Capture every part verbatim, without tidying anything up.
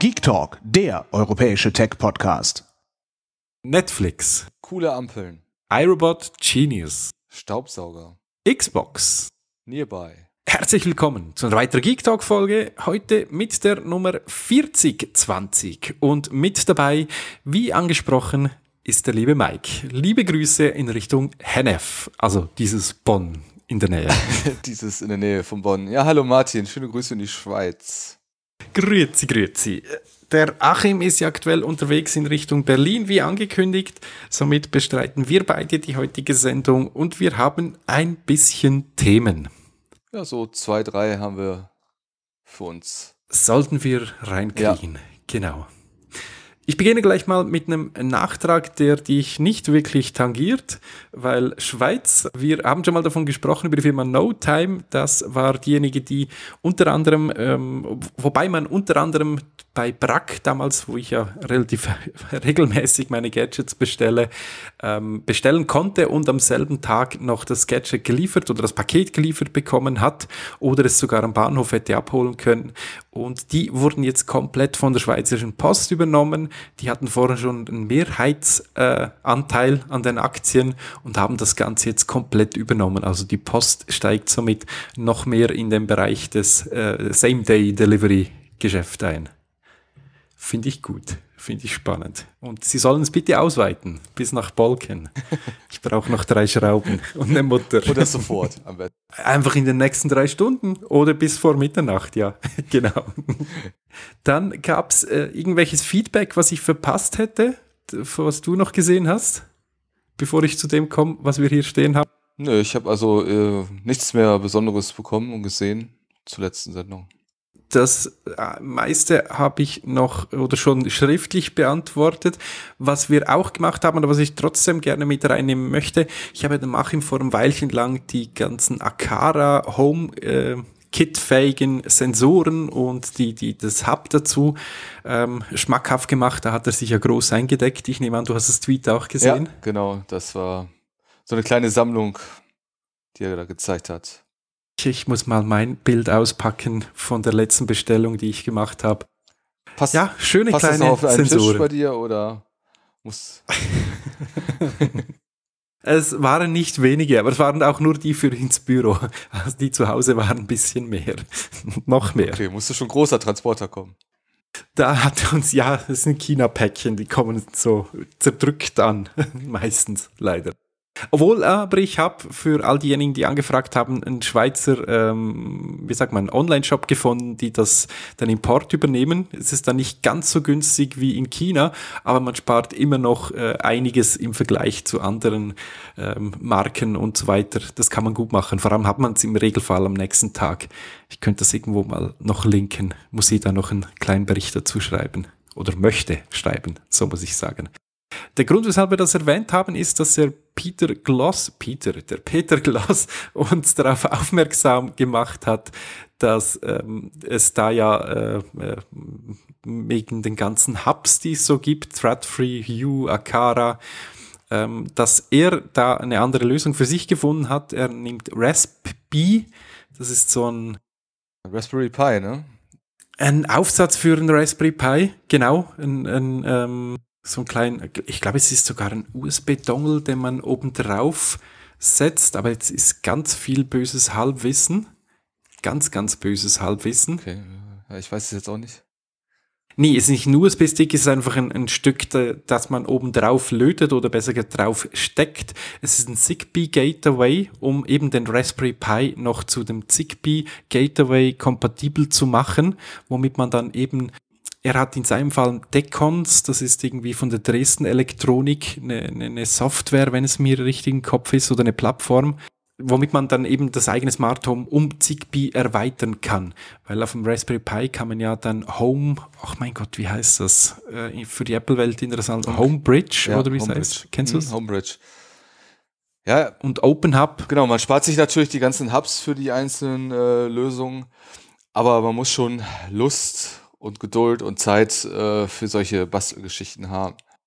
Geek Talk, der europäische Tech-Podcast. Netflix, coole Ampeln, iRobot Genius, Staubsauger, Xbox. Nearby. Herzlich willkommen zu einer weiteren Geek Talk Folge, heute mit der Nummer vierzig zwanzig und mit dabei, wie angesprochen, ist der liebe Mike. Liebe Grüße in Richtung Hennef, also dieses Bonn in der Nähe. Dieses in der Nähe von Bonn. Ja, hallo Martin, schöne Grüße in die Schweiz. Grüezi, grüezi. Der Achim ist ja aktuell unterwegs in Richtung Berlin, wie angekündigt. Somit bestreiten wir beide die heutige Sendung und wir haben ein bisschen Themen. Ja, so zwei, drei haben wir für uns. Sollten wir reinkriegen, ja. Genau. Ich beginne gleich mal mit einem Nachtrag, der dich nicht wirklich tangiert, weil Schweiz, wir haben schon mal davon gesprochen, über die Firma NoTime, das war diejenige, die unter anderem, ähm, wobei man unter anderem bei Brack damals, wo ich ja relativ regelmäßig meine Gadgets bestelle, ähm, bestellen konnte und am selben Tag noch das Gadget geliefert oder das Paket geliefert bekommen hat oder es sogar am Bahnhof hätte abholen können. Und die wurden jetzt komplett von der Schweizerischen Post übernommen. Die hatten vorher schon einen Mehrheitsanteil äh, an den Aktien und haben das Ganze jetzt komplett übernommen. Also die Post steigt somit noch mehr in den Bereich des äh, Same-Day-Delivery-Geschäfts ein. Finde ich gut, finde ich spannend. Und Sie sollen es bitte ausweiten, bis nach Bolken. Ich brauche noch drei Schrauben und eine Mutter. Oder sofort am besten. Einfach in den nächsten drei Stunden oder bis vor Mitternacht, ja, genau. Dann gab es äh, irgendwelches Feedback, was ich verpasst hätte, was du noch gesehen hast, bevor ich zu dem komme, was wir hier stehen haben? Nö, ich habe also äh, nichts mehr Besonderes bekommen und gesehen zur letzten Sendung. Das meiste habe ich noch oder schon schriftlich beantwortet. Was wir auch gemacht haben, oder was ich trotzdem gerne mit reinnehmen möchte, ich habe dem Achim vor einem Weilchen lang die ganzen Aqara Home äh, Kit-fähigen Sensoren und die, die, das Hub dazu ähm, schmackhaft gemacht. Da hat er sich ja groß eingedeckt. Ich nehme an, du hast das Tweet auch gesehen. Ja, genau. Das war so eine kleine Sammlung, die er da gezeigt hat. Ich muss mal mein Bild auspacken von der letzten Bestellung, die ich gemacht habe. Passt, ja, schöne passt kleine das noch auf einen Sensoren. Tisch bei dir oder muss? Es waren nicht wenige, aber es waren auch nur die für ins Büro. Also die zu Hause waren ein bisschen mehr. Noch mehr. Okay, musste schon großer Transporter kommen. Da hat uns, ja, das sind China-Päckchen, die kommen so zerdrückt an. Meistens, leider. Obwohl, aber ich habe für all diejenigen, die angefragt haben, einen Schweizer, ähm, wie sagt man, Online-Shop gefunden, die das den Import übernehmen. Es ist dann nicht ganz so günstig wie in China, aber man spart immer noch äh, einiges im Vergleich zu anderen ähm, Marken und so weiter. Das kann man gut machen. Vor allem hat man es im Regelfall am nächsten Tag. Ich könnte das irgendwo mal noch linken. Muss ich da noch einen kleinen Bericht dazu schreiben. Oder möchte schreiben, so muss ich sagen. Der Grund, weshalb wir das erwähnt haben, ist, dass der Peter Gloss, Peter, der Peter Gloss uns darauf aufmerksam gemacht hat, dass ähm, es da ja äh, äh, wegen den ganzen Hubs, die es so gibt, Threadfree, Hue, Aqara, ähm, dass er da eine andere Lösung für sich gefunden hat. Er nimmt Raspberry, das ist so ein Raspberry Pi, ne? Ein Aufsatz für einen Raspberry Pi, genau, ein, ein ähm, so ein kleinen, ich glaube, es ist sogar ein U S B-Dongle, den man oben drauf setzt, aber jetzt ist ganz viel böses Halbwissen. Ganz, ganz böses Halbwissen. Okay, ja, ich weiß es jetzt auch nicht. Nee, es ist nicht ein U S B-Stick, es ist einfach ein, ein Stück, das man oben drauf lötet oder besser gesagt drauf steckt. Es ist ein Zigbee-Gateway, um eben den Raspberry Pi noch zu dem Zigbee-Gateway kompatibel zu machen, womit man dann eben Er hat in seinem Fall Decons, das ist irgendwie von der Dresden Elektronik, eine, eine Software, wenn es mir richtig im Kopf ist, oder eine Plattform, womit man dann eben das eigene Smart Home um Zigbee erweitern kann. Weil auf dem Raspberry Pi kann man ja dann Home, ach mein Gott, wie heißt das? Äh, für die Apple-Welt interessant, Homebridge, ja, oder wie es heißt? Kennst du es? Mhm, Homebridge. Ja. Und Open Hub. Genau, man spart sich natürlich die ganzen Hubs für die einzelnen äh, Lösungen, aber man muss schon Lust und Geduld und Zeit äh, für solche Bastelgeschichten haben.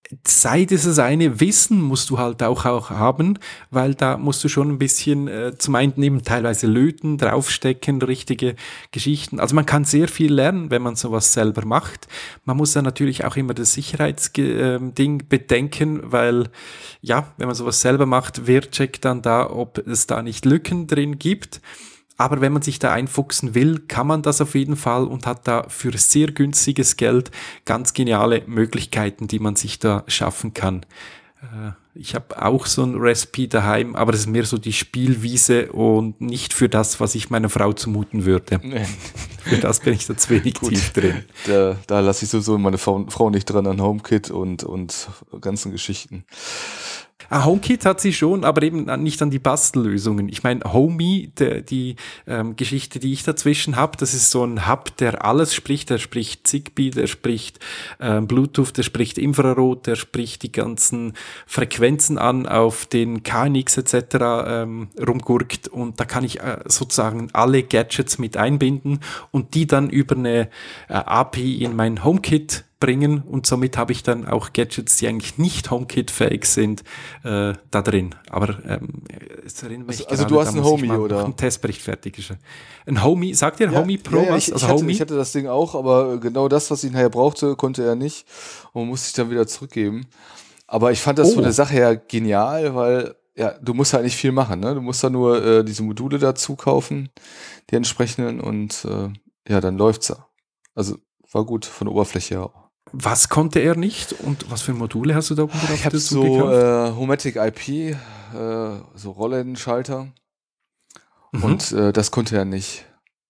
sei das das eine, Wissen musst du halt auch, auch haben, weil da musst du schon ein bisschen äh, zum einen eben teilweise löten, draufstecken, richtige Geschichten. Also man kann sehr viel lernen, wenn man sowas selber macht. Man muss dann natürlich auch immer das Sicherheitsding bedenken, weil ja, wenn man sowas selber macht, wer checkt dann da, ob es da nicht Lücken drin gibt? Aber wenn man sich da einfuchsen will, kann man das auf jeden Fall und hat da für sehr günstiges Geld ganz geniale Möglichkeiten, die man sich da schaffen kann. Ich habe auch so ein Recipe daheim, aber das ist mehr so die Spielwiese und nicht für das, was ich meiner Frau zumuten würde. Nee. Für das bin ich da zu wenig tief drin. Da, da lasse ich sowieso meine Frau, Frau nicht dran an HomeKit und, und ganzen Geschichten. Ah, HomeKit hat sie schon, aber eben nicht an die Bastellösungen. Ich meine, Homey, der, die ähm, Geschichte, die ich dazwischen habe, das ist so ein Hub, der alles spricht. Der spricht Zigbee, der spricht ähm, Bluetooth, der spricht Infrarot, der spricht die ganzen Frequenzen an, auf den K N X et cetera ähm, rumgurkt. Und da kann ich äh, sozusagen alle Gadgets mit einbinden und die dann über eine äh, A P I in mein HomeKit bringen und somit habe ich dann auch Gadgets, die eigentlich nicht HomeKit-fähig sind, äh, da drin. Aber ähm, es erinnert mich also, also gerade, du hast ein Homey, oder? Ein Testbericht fertig ist. Ein Homey, sagt ihr ja, Homey Pro ja, ja, was? Ich, also ich, hatte, Homey? ich hatte das Ding auch, aber genau das, was ich nachher brauchte, konnte er nicht und musste ich dann wieder zurückgeben. Aber ich fand das oh. von der Sache her genial, weil ja, du musst halt nicht viel machen, ne? Du musst da nur äh, diese Module dazu kaufen, die entsprechenden und äh, ja, dann läuft's ja. Also war gut von der Oberfläche her auch. Was konnte er nicht und was für Module hast du da oben drauf? Ich habe so äh, Homatic I P, äh, so Rollenschalter mhm. und äh, das konnte er nicht.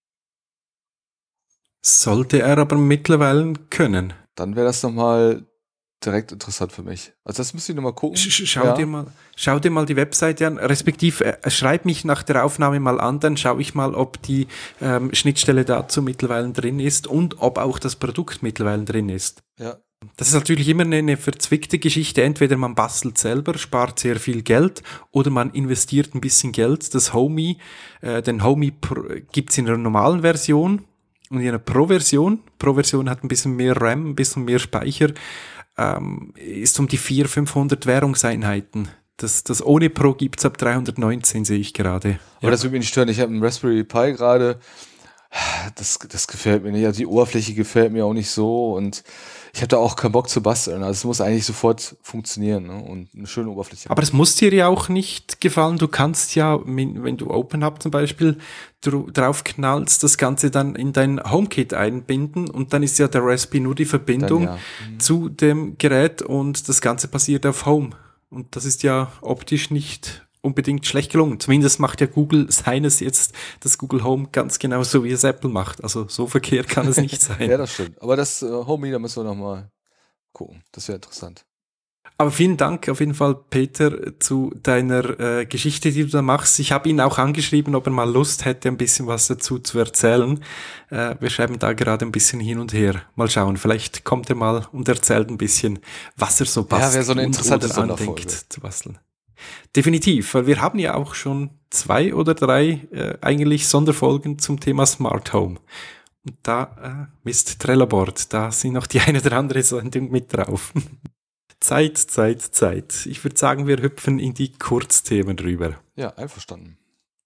Sollte er aber mittlerweile können. Dann wäre das nochmal direkt interessant für mich. Also das müsste ich nochmal gucken. Sch- schau, ja. dir mal, schau dir mal die Webseite an, respektive äh, schreib mich nach der Aufnahme mal an, dann schaue ich mal, ob die ähm, Schnittstelle dazu mittlerweile drin ist und ob auch das Produkt mittlerweile drin ist. Ja. Das ist natürlich immer eine, eine verzwickte Geschichte. Entweder man bastelt selber, spart sehr viel Geld oder man investiert ein bisschen Geld. Das Homey, äh, den Homey Pro, gibt's in einer normalen Version und in einer Pro-Version. Pro-Version hat ein bisschen mehr RAM, ein bisschen mehr Speicher. Ähm, ist um die vierhundert, fünfhundert Währungseinheiten. Das, das ohne Pro gibt's ab dreihundertneunzehn, sehe ich gerade. Aber ja. Das würde mich nicht stören. Ich habe einen Raspberry Pi gerade. Das, das gefällt mir nicht. Also die Oberfläche gefällt mir auch nicht so und ich habe da auch keinen Bock zu basteln. Also es muss eigentlich sofort funktionieren, ne? Und eine schöne Oberfläche. Aber es muss dir ja auch nicht gefallen. Du kannst ja, wenn du OpenHub zum Beispiel draufknallst, das Ganze dann in dein HomeKit einbinden und dann ist ja der Raspberry nur die Verbindung dann, ja. mhm. zu dem Gerät und das Ganze passiert auf Home. Und das ist ja optisch nicht unbedingt schlecht gelungen. Zumindest macht ja Google seines jetzt, das Google Home, ganz genau so, wie es Apple macht. Also so verkehrt kann es nicht sein. Ja, das stimmt. Aber das äh, Homey, da müssen wir nochmal gucken. Das wäre interessant. Aber vielen Dank auf jeden Fall, Peter, zu deiner äh, Geschichte, die du da machst. Ich habe ihn auch angeschrieben, ob er mal Lust hätte, ein bisschen was dazu zu erzählen. Äh, wir schreiben da gerade ein bisschen hin und her. Mal schauen, vielleicht kommt er mal und erzählt ein bisschen, was er so bastelt. Ja, wäre so eine interessante und, oder andenkt zu basteln. Definitiv, weil wir haben ja auch schon zwei oder drei äh, eigentlich Sonderfolgen zum Thema Smart Home. Und da äh, ist Trello-Board, da sind noch die eine oder andere Sendung mit drauf. Zeit, Zeit, Zeit. Ich würde sagen, wir hüpfen in die Kurzthemen rüber. Ja, einverstanden.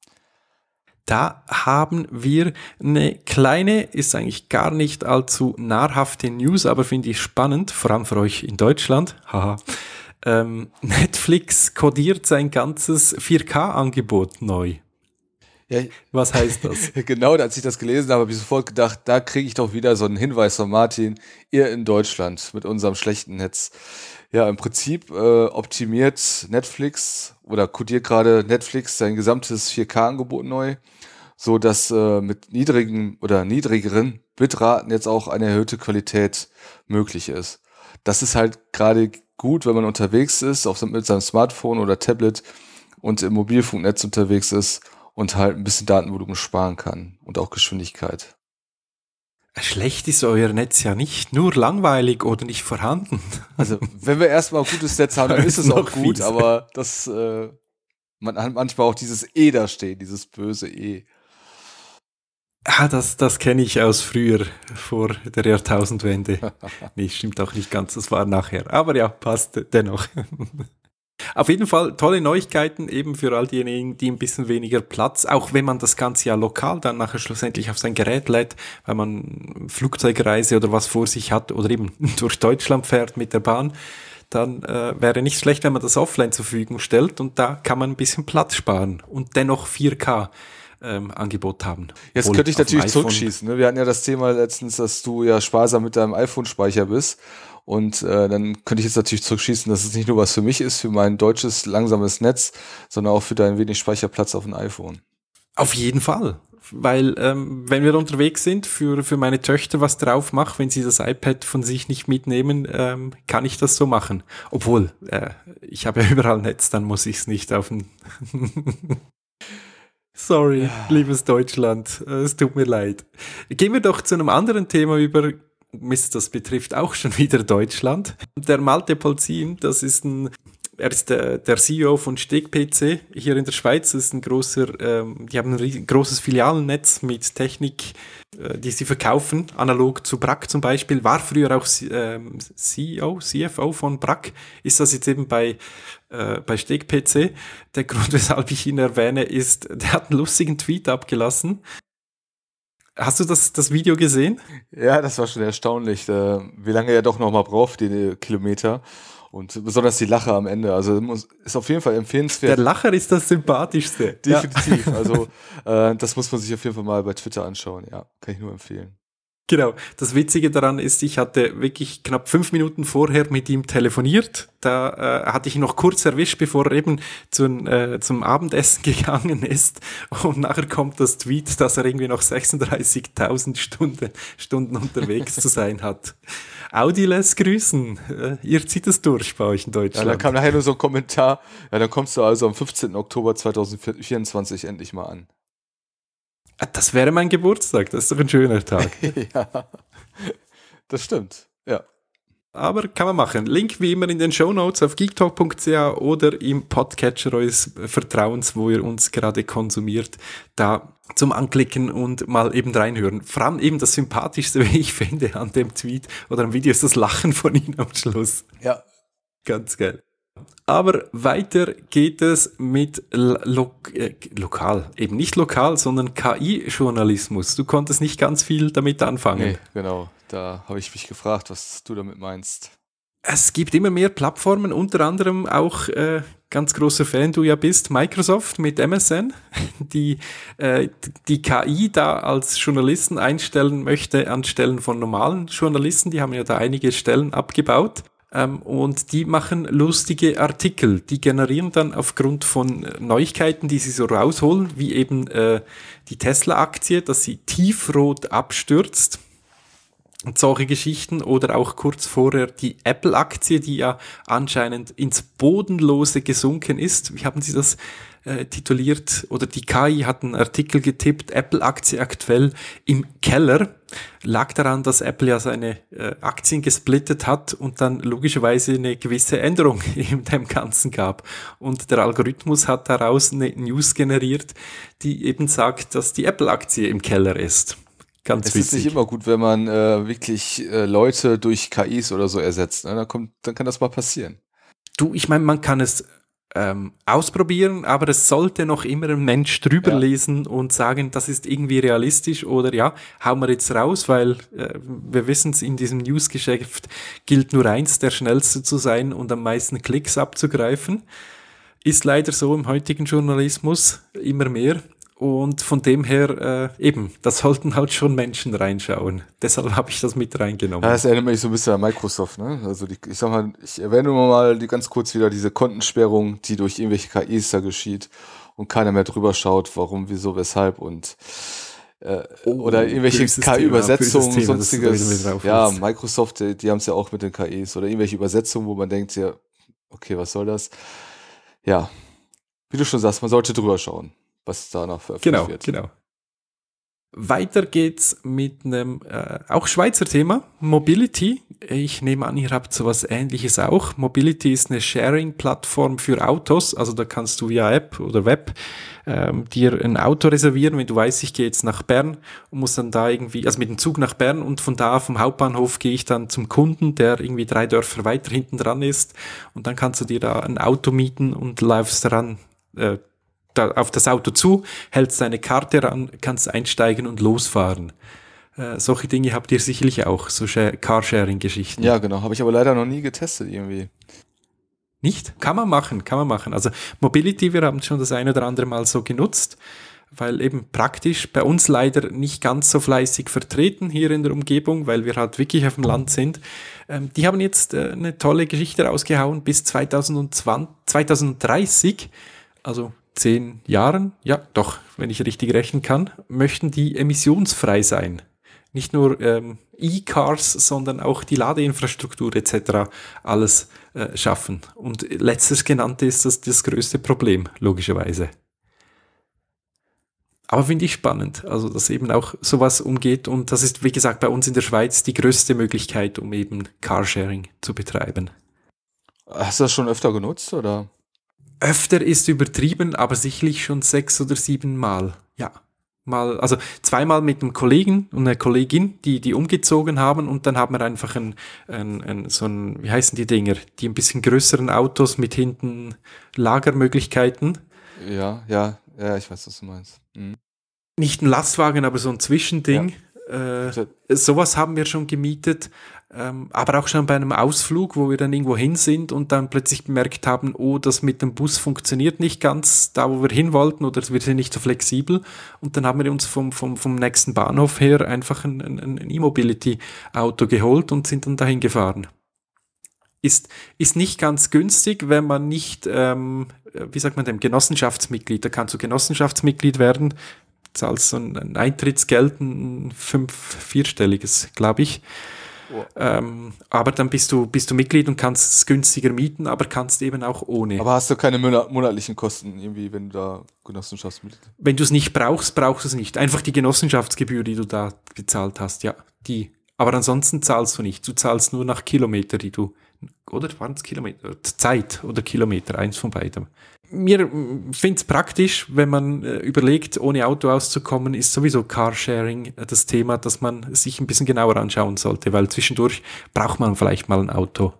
Da haben wir eine kleine, ist eigentlich gar nicht allzu nahrhafte News, aber finde ich spannend, vor allem für euch in Deutschland. Haha. Ähm, Netflix kodiert sein ganzes vier K-Angebot neu. Ja, was heißt das? Genau, als ich das gelesen habe, habe ich sofort gedacht, da kriege ich doch wieder so einen Hinweis von Martin, ihr in Deutschland mit unserem schlechten Netz. Ja, im Prinzip äh, optimiert Netflix oder kodiert gerade Netflix sein gesamtes vier K-Angebot neu, so dass äh, mit niedrigen oder niedrigeren Bitraten jetzt auch eine erhöhte Qualität möglich ist. Das ist halt gerade gut, wenn man unterwegs ist, auf, mit seinem Smartphone oder Tablet und im Mobilfunknetz unterwegs ist und halt ein bisschen Datenvolumen sparen kann und auch Geschwindigkeit. Schlecht ist euer Netz ja nicht, nur langweilig oder nicht vorhanden. Also wenn wir erstmal ein gutes Netz haben, dann ist es auch gut, fies. Aber das äh, man hat manchmal auch dieses E da stehen, dieses böse E. Ah, das, das kenne ich aus früher, vor der Jahrtausendwende. Nee, stimmt auch nicht ganz, das war nachher. Aber ja, passt dennoch. Auf jeden Fall tolle Neuigkeiten eben für all diejenigen, die ein bisschen weniger Platz, auch wenn man das Ganze ja lokal dann nachher schlussendlich auf sein Gerät lädt, weil man Flugzeugreise oder was vor sich hat oder eben durch Deutschland fährt mit der Bahn, dann äh, wäre nicht schlecht, wenn man das offline zur Verfügung stellt und da kann man ein bisschen Platz sparen und dennoch vier K ähm, Angebot haben. Jetzt Wohl könnte ich auf dem natürlich iPhone. zurückschießen. Ne? Wir hatten ja das Thema letztens, dass du ja sparsam mit deinem iPhone-Speicher bist. Und äh, dann könnte ich jetzt natürlich zurückschießen, dass es nicht nur was für mich ist, für mein deutsches langsames Netz, sondern auch für dein wenig Speicherplatz auf dem iPhone. Auf jeden Fall. Weil ähm, wenn wir unterwegs sind, für, für meine Töchter was drauf mache, wenn sie das iPad von sich nicht mitnehmen, ähm, kann ich das so machen. Obwohl, äh, ich habe ja überall Netz, dann muss ich es nicht auf den... Sorry, ja. Liebes Deutschland, es tut mir leid. Gehen wir doch zu einem anderen Thema über. Mist, das betrifft auch schon wieder Deutschland. Der Malte Polzin, das ist ein, er ist der, der C E O von Steg P C hier in der Schweiz. Das ist ein großer, ähm, die haben ein riesen, großes Filialennetz mit Technik, äh, die sie verkaufen, analog zu Brack zum Beispiel. War früher auch ähm, C E O, C F O von Brack, ist das jetzt eben bei äh, bei Steg P C. Der Grund, weshalb ich ihn erwähne, ist, der hat einen lustigen Tweet abgelassen. Hast du das, das Video gesehen? Ja, das war schon erstaunlich, äh, wie lange er doch noch mal braucht, die Kilometer. Und besonders die Lache am Ende. Also muss, ist auf jeden Fall empfehlenswert. Der Lacher ist das Sympathischste. Definitiv. Ja. Also äh, das muss man sich auf jeden Fall mal bei Twitter anschauen. Ja, kann ich nur empfehlen. Genau. Das Witzige daran ist, ich hatte wirklich knapp fünf Minuten vorher mit ihm telefoniert. Da äh, hatte ich ihn noch kurz erwischt, bevor er eben zum, äh, zum Abendessen gegangen ist. Und nachher kommt das Tweet, dass er irgendwie noch sechsunddreißigtausend Stunden, Stunden unterwegs zu sein hat. Audi lässt grüßen. Äh, ihr zieht es durch bei euch in Deutschland. Ja, da kam nachher nur so ein Kommentar. Ja, dann kommst du also am fünfzehnten Oktober zweitausendvierundzwanzig endlich mal an. Das wäre mein Geburtstag, das ist doch ein schöner Tag. Ja, das stimmt, ja. Aber kann man machen. Link wie immer in den Shownotes auf geektalk punkt c h oder im Podcatcher eures Vertrauens, wo ihr uns gerade konsumiert, da zum Anklicken und mal eben reinhören. Vor allem eben das Sympathischste, wie ich finde, an dem Tweet oder am Video ist das Lachen von ihm am Schluss. Ja. Ganz geil. Aber weiter geht es mit lo- äh, lokal, eben nicht lokal, sondern K I-Journalismus. Du konntest nicht ganz viel damit anfangen. Nee, genau. Da habe ich mich gefragt, was du damit meinst. Es gibt immer mehr Plattformen, unter anderem auch äh, ganz großer Fan du ja bist, Microsoft mit M S N, die äh, die K I da als Journalisten einstellen möchte anstelle von normalen Journalisten. Die haben ja da einige Stellen abgebaut. Ähm, und die machen lustige Artikel, die generieren dann aufgrund von Neuigkeiten, die sie so rausholen, wie eben äh, die Tesla-Aktie, dass sie tiefrot abstürzt und solche Geschichten, oder auch kurz vorher die Apple-Aktie, die ja anscheinend ins Bodenlose gesunken ist. Wie haben sie das äh, tituliert? Oder die K I hat einen Artikel getippt, Apple-Aktie aktuell im Keller. Lag daran, dass Apple ja seine äh, Aktien gesplittet hat und dann logischerweise eine gewisse Änderung in dem Ganzen gab. Und der Algorithmus hat daraus eine News generiert, die eben sagt, dass die Apple-Aktie im Keller ist. Ganz es witzig. ist nicht immer gut, wenn man äh, wirklich äh, Leute durch K Is oder so ersetzt. Ne? Dann, kommt, dann kann das mal passieren. Du, ich meine, man kann es ähm, ausprobieren, aber es sollte noch immer ein Mensch drüber Ja. lesen und sagen, das ist irgendwie realistisch oder ja, hauen wir jetzt raus, weil äh, wir wissen es, in diesem Newsgeschäft gilt nur eins, der Schnellste zu sein und am meisten Klicks abzugreifen. Ist leider so im heutigen Journalismus immer mehr. Und von dem her, äh, eben, da sollten halt schon Menschen reinschauen. Deshalb habe ich das mit reingenommen. Ja, das erinnert mich so ein bisschen an Microsoft, ne? Also die, ich sag mal, ich erwähne nur mal die, ganz kurz wieder diese Kontensperrung, die durch irgendwelche K Is da geschieht und keiner mehr drüber schaut, warum, wieso, weshalb und äh, Oh, oder irgendwelche böses K I-Übersetzungen, Thema, böses Thema, dass du da sonstiges. wieder drauf Ja, willst. Microsoft, die, die haben es ja auch mit den K Is oder irgendwelche Übersetzungen, wo man denkt, ja, okay, was soll das? Ja, wie du schon sagst, man sollte drüber schauen, was danach veröffentlicht Genau, wird. genau. Weiter geht's mit einem äh, auch Schweizer Thema, Mobility. Ich nehme an, ihr habt sowas Ähnliches auch. Mobility ist eine Sharing-Plattform für Autos, also da kannst du via App oder Web ähm, dir ein Auto reservieren, wenn du weißt, ich gehe jetzt nach Bern und muss dann da irgendwie, also mit dem Zug nach Bern und von da vom Hauptbahnhof gehe ich dann zum Kunden, der irgendwie drei Dörfer weiter hinten dran ist und dann kannst du dir da ein Auto mieten und läufst daran äh, da auf das Auto zu, hältst deine Karte ran, kannst einsteigen und losfahren. Äh, solche Dinge habt ihr sicherlich auch, so Carsharing-Geschichten. Ja, genau, habe ich aber leider noch nie getestet irgendwie. Nicht? Kann man machen, kann man machen. Also Mobility, wir haben schon das ein oder andere Mal so genutzt, weil eben praktisch bei uns leider nicht ganz so fleißig vertreten hier in der Umgebung, weil wir halt wirklich auf dem Land sind. Ähm, die haben jetzt äh, eine tolle Geschichte rausgehauen bis zwanzig zwanzig, zwanzig dreißig, also zehn Jahren, ja doch, wenn ich richtig rechnen kann, möchten die emissionsfrei sein. Nicht nur ähm, E-Cars, sondern auch die Ladeinfrastruktur et cetera alles äh, schaffen. Und letztes genannte ist das das größte Problem, logischerweise. Aber finde ich spannend, also dass eben auch sowas umgeht und das ist, wie gesagt, bei uns in der Schweiz die größte Möglichkeit, um eben Carsharing zu betreiben. Hast du das schon öfter genutzt, oder? Öfter ist übertrieben, aber sicherlich schon sechs oder sieben Mal, ja. Mal, also zweimal mit einem Kollegen und einer Kollegin, die die umgezogen haben und dann haben wir einfach ein, ein, ein so ein, wie heißen die Dinger, die ein bisschen größeren Autos mit hinten Lagermöglichkeiten. Ja, ja, ja, ich weiß, was du meinst. Mhm. Nicht ein Lastwagen, aber so ein Zwischending. Ja. Äh, sowas haben wir schon gemietet, ähm, aber auch schon bei einem Ausflug, wo wir dann irgendwo hin sind und dann plötzlich bemerkt haben, oh, das mit dem Bus funktioniert nicht ganz da, wo wir hin wollten oder wir sind nicht so flexibel und dann haben wir uns vom, vom, vom nächsten Bahnhof her einfach ein, ein, ein E-Mobility-Auto geholt und sind dann dahin gefahren. Ist, ist nicht ganz günstig, wenn man nicht, ähm, wie sagt man dem, Genossenschaftsmitglied, da kannst du Genossenschaftsmitglied werden, zahlst so ein Eintrittsgeld, ein fünf-, vierstelliges, glaube ich. Oh. Ähm, aber dann bist du, bist du Mitglied und kannst es günstiger mieten, aber kannst eben auch ohne. Aber hast du keine monatlichen Kosten irgendwie, wenn du da Genossenschaftsmitglied bist? Wenn du es nicht brauchst, brauchst du es nicht. Einfach die Genossenschaftsgebühr, die du da gezahlt hast, ja, die. Aber ansonsten zahlst du nicht. Du zahlst nur nach Kilometer, die du, oder waren es Kilometer? Zeit oder Kilometer, eins von beidem. Mir finde es praktisch, wenn man äh, überlegt, ohne Auto auszukommen, ist sowieso Carsharing äh, das Thema, das man sich ein bisschen genauer anschauen sollte, weil zwischendurch braucht man vielleicht mal ein Auto.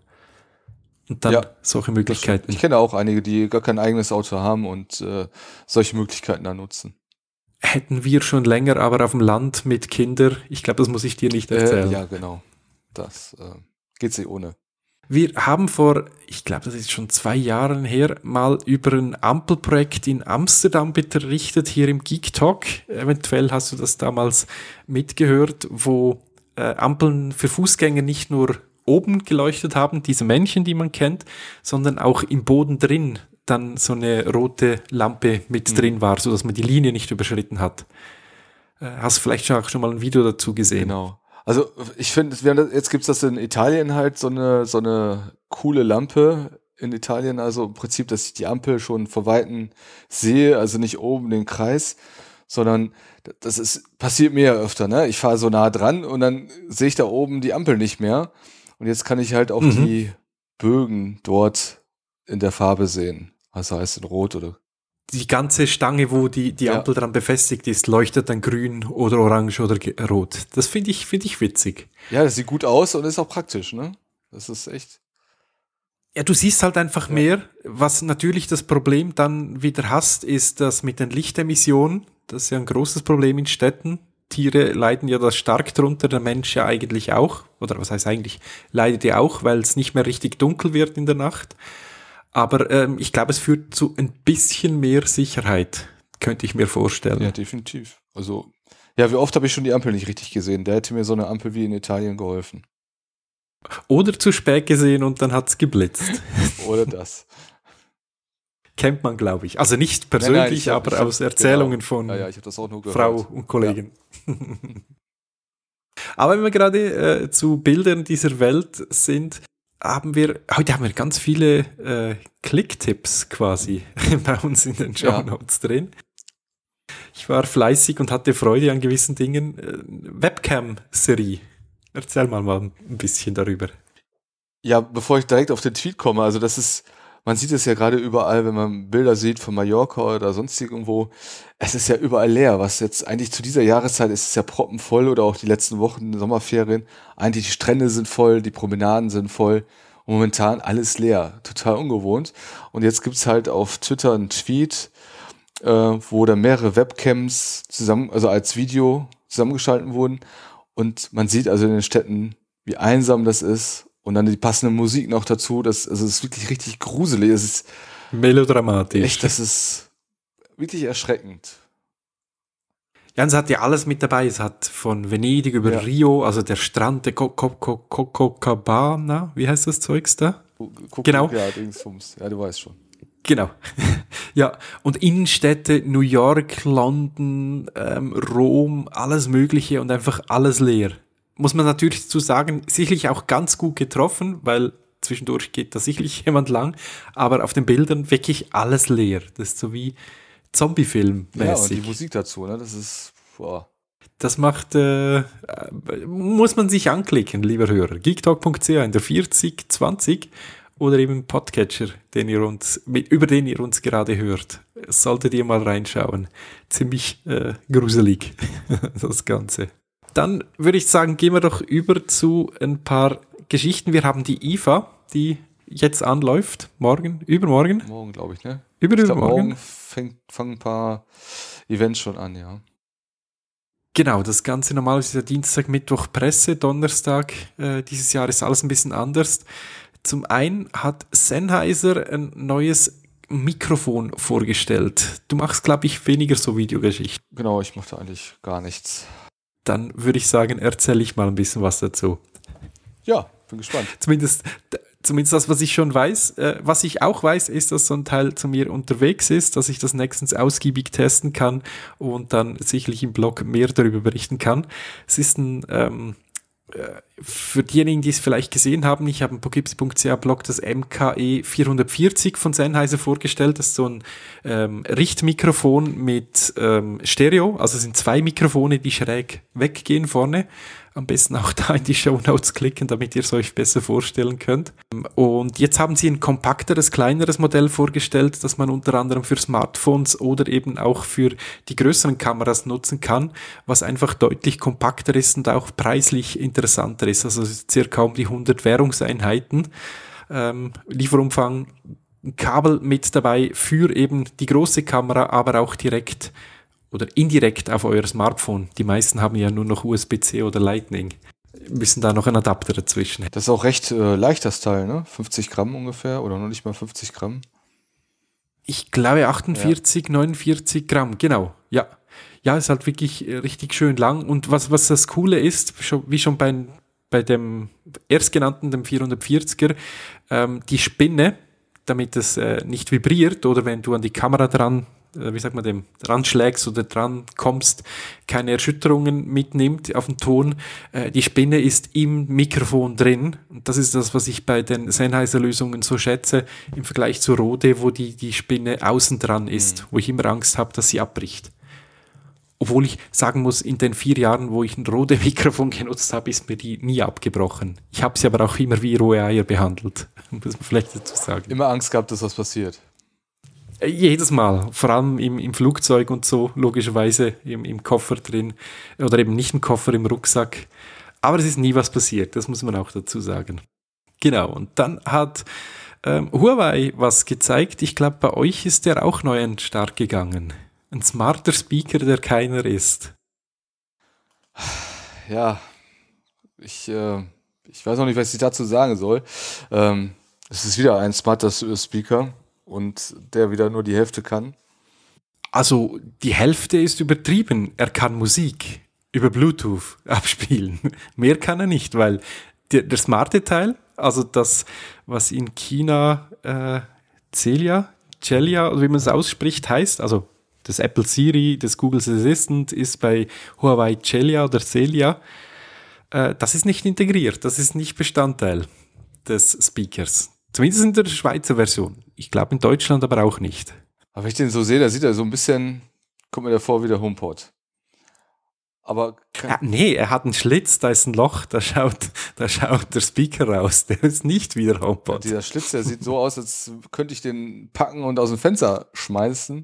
Und dann ja, solche Möglichkeiten. Ich kenne auch einige, die gar kein eigenes Auto haben und äh, solche Möglichkeiten da nutzen. Hätten wir schon länger, aber auf dem Land mit Kindern, ich glaube, das muss ich dir nicht erzählen. Äh, ja, genau. Das äh, geht sich ohne. Wir haben vor, ich glaube, das ist schon zwei Jahren her, mal über ein Ampelprojekt in Amsterdam berichtet, hier im Geek Talk. Eventuell hast du das damals mitgehört, wo äh, Ampeln für Fußgänger nicht nur oben geleuchtet haben, diese Männchen, die man kennt, sondern auch im Boden drin dann so eine rote Lampe mit mhm. drin war, sodass man die Linie nicht überschritten hat. Äh, hast du vielleicht schon, auch schon mal ein Video dazu gesehen? Genau. Also ich finde, jetzt gibt es das in Italien halt, so eine, so eine coole Lampe in Italien, also im Prinzip, dass ich die Ampel schon von Weitem sehe, also nicht oben den Kreis, sondern das ist passiert mir ja öfter, ne? Ich fahre so nah dran und dann sehe ich da oben die Ampel nicht mehr und jetzt kann ich halt auch mhm. die Bögen dort in der Farbe sehen, also heißt in Rot oder die ganze Stange, wo die, die Ampel ja. dran befestigt ist, leuchtet dann grün oder orange oder ge- rot. Das finde ich, finde ich witzig. Ja, das sieht gut aus und ist auch praktisch, ne? Das ist echt. Ja, du siehst halt einfach ja. mehr. Was natürlich das Problem dann wieder hast, ist das mit den Lichtemissionen. Das ist ja ein großes Problem in Städten. Tiere leiden ja da stark drunter, der Mensch ja eigentlich auch. Oder was heißt eigentlich? Leidet ja auch, weil es nicht mehr richtig dunkel wird in der Nacht. Aber ähm, ich glaube, es führt zu ein bisschen mehr Sicherheit, könnte ich mir vorstellen. Ja, definitiv. Also, ja, wie oft habe ich schon die Ampel nicht richtig gesehen? Da hätte mir so eine Ampel wie in Italien geholfen. Oder zu spät gesehen und dann hat es geblitzt. Oder das. Kennt man, glaube ich. Also nicht persönlich, nein, nein, ich hab, aber ich hab, aus Erzählungen genau. von ja, ja, ich hab das auch nur gehört. Frau und Kollegen. Ja. Aber wenn wir gerade äh, zu Bildern dieser Welt sind, haben wir, heute haben wir ganz viele äh, Klicktipps quasi bei uns in den Shownotes ja. drin. Ich war fleißig und hatte Freude an gewissen Dingen. Äh, Webcam-Serie. Erzähl mal, mal ein bisschen darüber. Ja, bevor ich direkt auf den Tweet komme, also das ist, man sieht es ja gerade überall, wenn man Bilder sieht von Mallorca oder sonst irgendwo, es ist ja überall leer, was jetzt eigentlich zu dieser Jahreszeit ist, ist ja proppenvoll oder auch die letzten Wochen, Sommerferien, eigentlich die Strände sind voll, die Promenaden sind voll, und momentan alles leer, total ungewohnt. Und jetzt gibt's halt auf Twitter einen Tweet, äh, wo da mehrere Webcams zusammen, also als Video zusammengeschalten wurden, und man sieht also in den Städten, wie einsam das ist. Und dann die passende Musik noch dazu. Das, also es ist wirklich richtig gruselig. Es ist melodramatisch. Echt, das ist wirklich erschreckend. Ja, und es hat ja alles mit dabei. Es hat von Venedig über Ja. Rio, also der Strand der Copacabana, wie heißt das Zeugs da? Guck, Genau. Ja, Dingsbums. Ja, du weißt schon. Genau. Ja, und Innenstädte, New York, London, ähm, Rom, alles Mögliche und einfach alles leer. Muss man natürlich dazu sagen, sicherlich auch ganz gut getroffen, weil zwischendurch geht da sicherlich jemand lang, aber auf den Bildern wirklich alles leer. Das ist so wie Zombie-Film-mäßig. Ja, und die Musik dazu, ne? Das ist, boah. Das macht, äh, muss man sich anklicken, lieber Hörer. geektalk punkt c h in der vierzig zwanzig oder eben im Podcatcher, den ihr uns, über den ihr uns gerade hört. Solltet ihr mal reinschauen. Ziemlich äh, gruselig, das Ganze. Dann würde ich sagen, gehen wir doch über zu ein paar Geschichten. Wir haben die I F A, die jetzt anläuft. Morgen, übermorgen. Morgen, glaube ich, ne? Über Ich glaub, übermorgen. morgen fängt, fangen ein paar Events schon an, ja. Genau, das Ganze normal ist ja Dienstag, Mittwoch, Presse, Donnerstag. Äh, dieses Jahr ist alles ein bisschen anders. Zum einen hat Sennheiser ein neues Mikrofon vorgestellt. Du machst, glaube ich, weniger so Videogeschichten. Genau, ich mache da eigentlich gar nichts. Dann würde ich sagen, erzähle ich mal ein bisschen was dazu. Ja, bin gespannt. Zumindest, zumindest das, was ich schon weiß. Äh, was ich auch weiß, ist, dass so ein Teil zu mir unterwegs ist, dass ich das nächstens ausgiebig testen kann und dann sicherlich im Blog mehr darüber berichten kann. Es ist ein, ähm, äh, für diejenigen, die es vielleicht gesehen haben, ich habe im pogipsi punkt c h Blog das M K E vierhundertvierzig von Sennheiser vorgestellt. Das ist so ein ähm, Richtmikrofon mit ähm, Stereo, also es sind zwei Mikrofone, die schräg weggehen vorne. Am besten auch da in die Shownotes klicken, damit ihr es euch besser vorstellen könnt. Und jetzt haben sie ein kompakteres, kleineres Modell vorgestellt, das man unter anderem für Smartphones oder eben auch für die größeren Kameras nutzen kann, was einfach deutlich kompakter ist und auch preislich interessanter ist. Also es ist circa um die hundert Währungseinheiten. Ähm, Lieferumfang, Kabel mit dabei für eben die große Kamera, aber auch direkt oder indirekt auf euer Smartphone. Die meisten haben ja nur noch U S B C oder Lightning. Müssen da noch einen Adapter dazwischen. Das ist auch recht äh, leicht, das Teil, ne? fünfzig Gramm ungefähr oder noch nicht mal fünfzig Gramm. Ich glaube achtundvierzig, ja. neunundvierzig Gramm, genau, ja. Ja, ist halt wirklich richtig schön lang. Und was, was das Coole ist, schon, wie schon bei, bei dem erstgenannten, dem vierhundertvierziger, ähm, die Spinne, damit es äh, nicht vibriert oder wenn du an die Kamera dran wie sagt man dem, dran schlägst oder dran kommst, keine Erschütterungen mitnimmt auf den Ton. Äh, die Spinne ist im Mikrofon drin. Und das ist das, was ich bei den Sennheiser-Lösungen so schätze, im Vergleich zu Rode, wo die, die Spinne außen dran ist, mhm. wo ich immer Angst habe, dass sie abbricht. Obwohl ich sagen muss, in den vier Jahren, wo ich ein Rode-Mikrofon genutzt habe, ist mir die nie abgebrochen. Ich habe sie aber auch immer wie rohe Eier behandelt, muss man vielleicht dazu sagen. Immer Angst gehabt, dass was passiert. Jedes Mal, vor allem im, im Flugzeug und so, logischerweise im, im Koffer drin oder eben nicht im Koffer, im Rucksack. Aber es ist nie was passiert, das muss man auch dazu sagen. Genau, und dann hat ähm, Huawei was gezeigt. Ich glaube, bei euch ist der auch neu an den Start gegangen. Ein smarter Speaker, der keiner ist. Ja, ich, äh, ich weiß noch nicht, was ich dazu sagen soll. Ähm, es ist wieder ein smarter Speaker. Und der wieder nur die Hälfte kann? Also die Hälfte ist übertrieben. Er kann Musik über Bluetooth abspielen. Mehr kann er nicht, weil der, der smarte Teil, also das, was in China äh, Celia, Celia, oder wie man es ausspricht, heißt, also das Apple Siri, das Google Assistant ist bei Huawei Celia oder Celia, äh, das ist nicht integriert, das ist nicht Bestandteil des Speakers. Zumindest in der Schweizer Version. Ich glaube in Deutschland aber auch nicht. Aber wenn ich den so sehe, da sieht er so ein bisschen kommt mir davor wie der HomePod. Aber ja, nee, er hat einen Schlitz, da ist ein Loch, da schaut, da schaut der Speaker raus. Der ist nicht wie der HomePod. Ja, dieser Schlitz, der sieht so aus, als könnte ich den packen und aus dem Fenster schmeißen.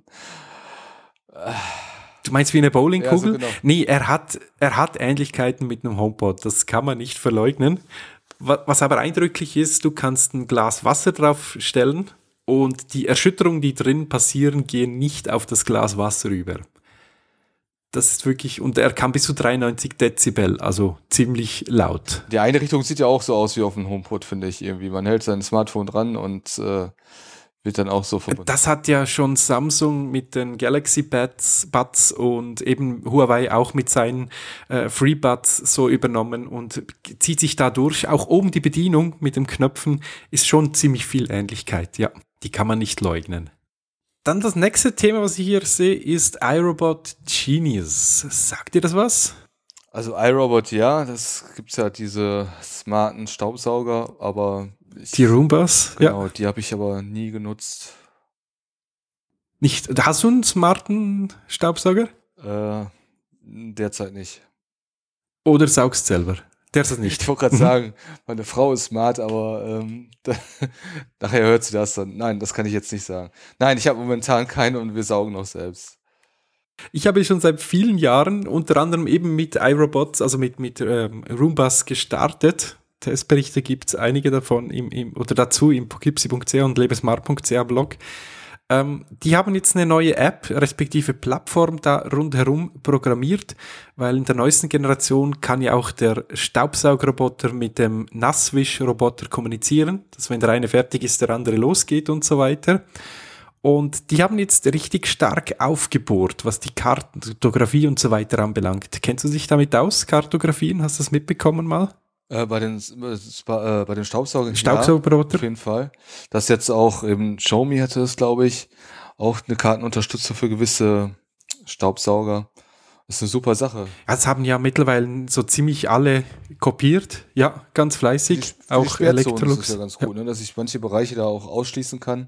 Du meinst wie eine Bowlingkugel? Ja, so genau. Nee, er hat, er hat Ähnlichkeiten mit einem HomePod. Das kann man nicht verleugnen. Was aber eindrücklich ist, du kannst ein Glas Wasser drauf stellen und die Erschütterungen, die drin passieren, gehen nicht auf das Glas Wasser über. Das ist wirklich, und er kann bis zu dreiundneunzig Dezibel, also ziemlich laut. Die Einrichtung sieht ja auch so aus wie auf dem HomePod, finde ich irgendwie. Man hält sein Smartphone dran und äh, wird dann auch so verbunden. Das hat ja schon Samsung mit den Galaxy Buds, Buds und eben Huawei auch mit seinen äh, Free Buds so übernommen und zieht sich da durch. Auch oben die Bedienung mit den Knöpfen ist schon ziemlich viel Ähnlichkeit. Ja, die kann man nicht leugnen. Dann das nächste Thema, was ich hier sehe, ist iRobot Genius. Sagt dir das was? Also iRobot, ja, das gibt's ja diese smarten Staubsauger, aber ich, die Roombas? Genau, ja. Die habe ich aber nie genutzt. Nicht? Hast du einen smarten Staubsauger? Äh, derzeit nicht. Oder saugst selber? Der ist es nicht. Ich wollte gerade sagen, meine Frau ist smart, aber ähm, da, nachher hört sie das dann. Nein, das kann ich jetzt nicht sagen. Nein, ich habe momentan keine und wir saugen noch selbst. Ich habe schon seit vielen Jahren unter anderem eben mit iRobots, also mit, mit ähm, Roombas gestartet. Testberichte gibt es einige davon im, im, oder dazu im pogipsi punkt c h und lebesmart punkt c h Blog. Ähm, die haben jetzt eine neue App, respektive Plattform da rundherum programmiert, weil in der neuesten Generation kann ja auch der Staubsaugerroboter mit dem Nasswischroboter kommunizieren, dass wenn der eine fertig ist, der andere losgeht und so weiter. Und die haben jetzt richtig stark aufgebohrt, was die Kartografie und so weiter anbelangt. Kennst du dich damit aus, Kartografien? Hast du das mitbekommen mal? Äh, bei den äh, bei den Staubsaugern, Staubsaugerroboter? Ja, auf jeden Fall. Das jetzt auch eben Xiaomi hatte es, glaube ich, auch eine Kartenunterstützung für gewisse Staubsauger. Das ist eine super Sache. Das haben ja mittlerweile so ziemlich alle kopiert. Ja, ganz fleißig. Die, auch die Electrolux. Das ist ja ganz gut, ja. Ne, dass ich manche Bereiche da auch ausschließen kann.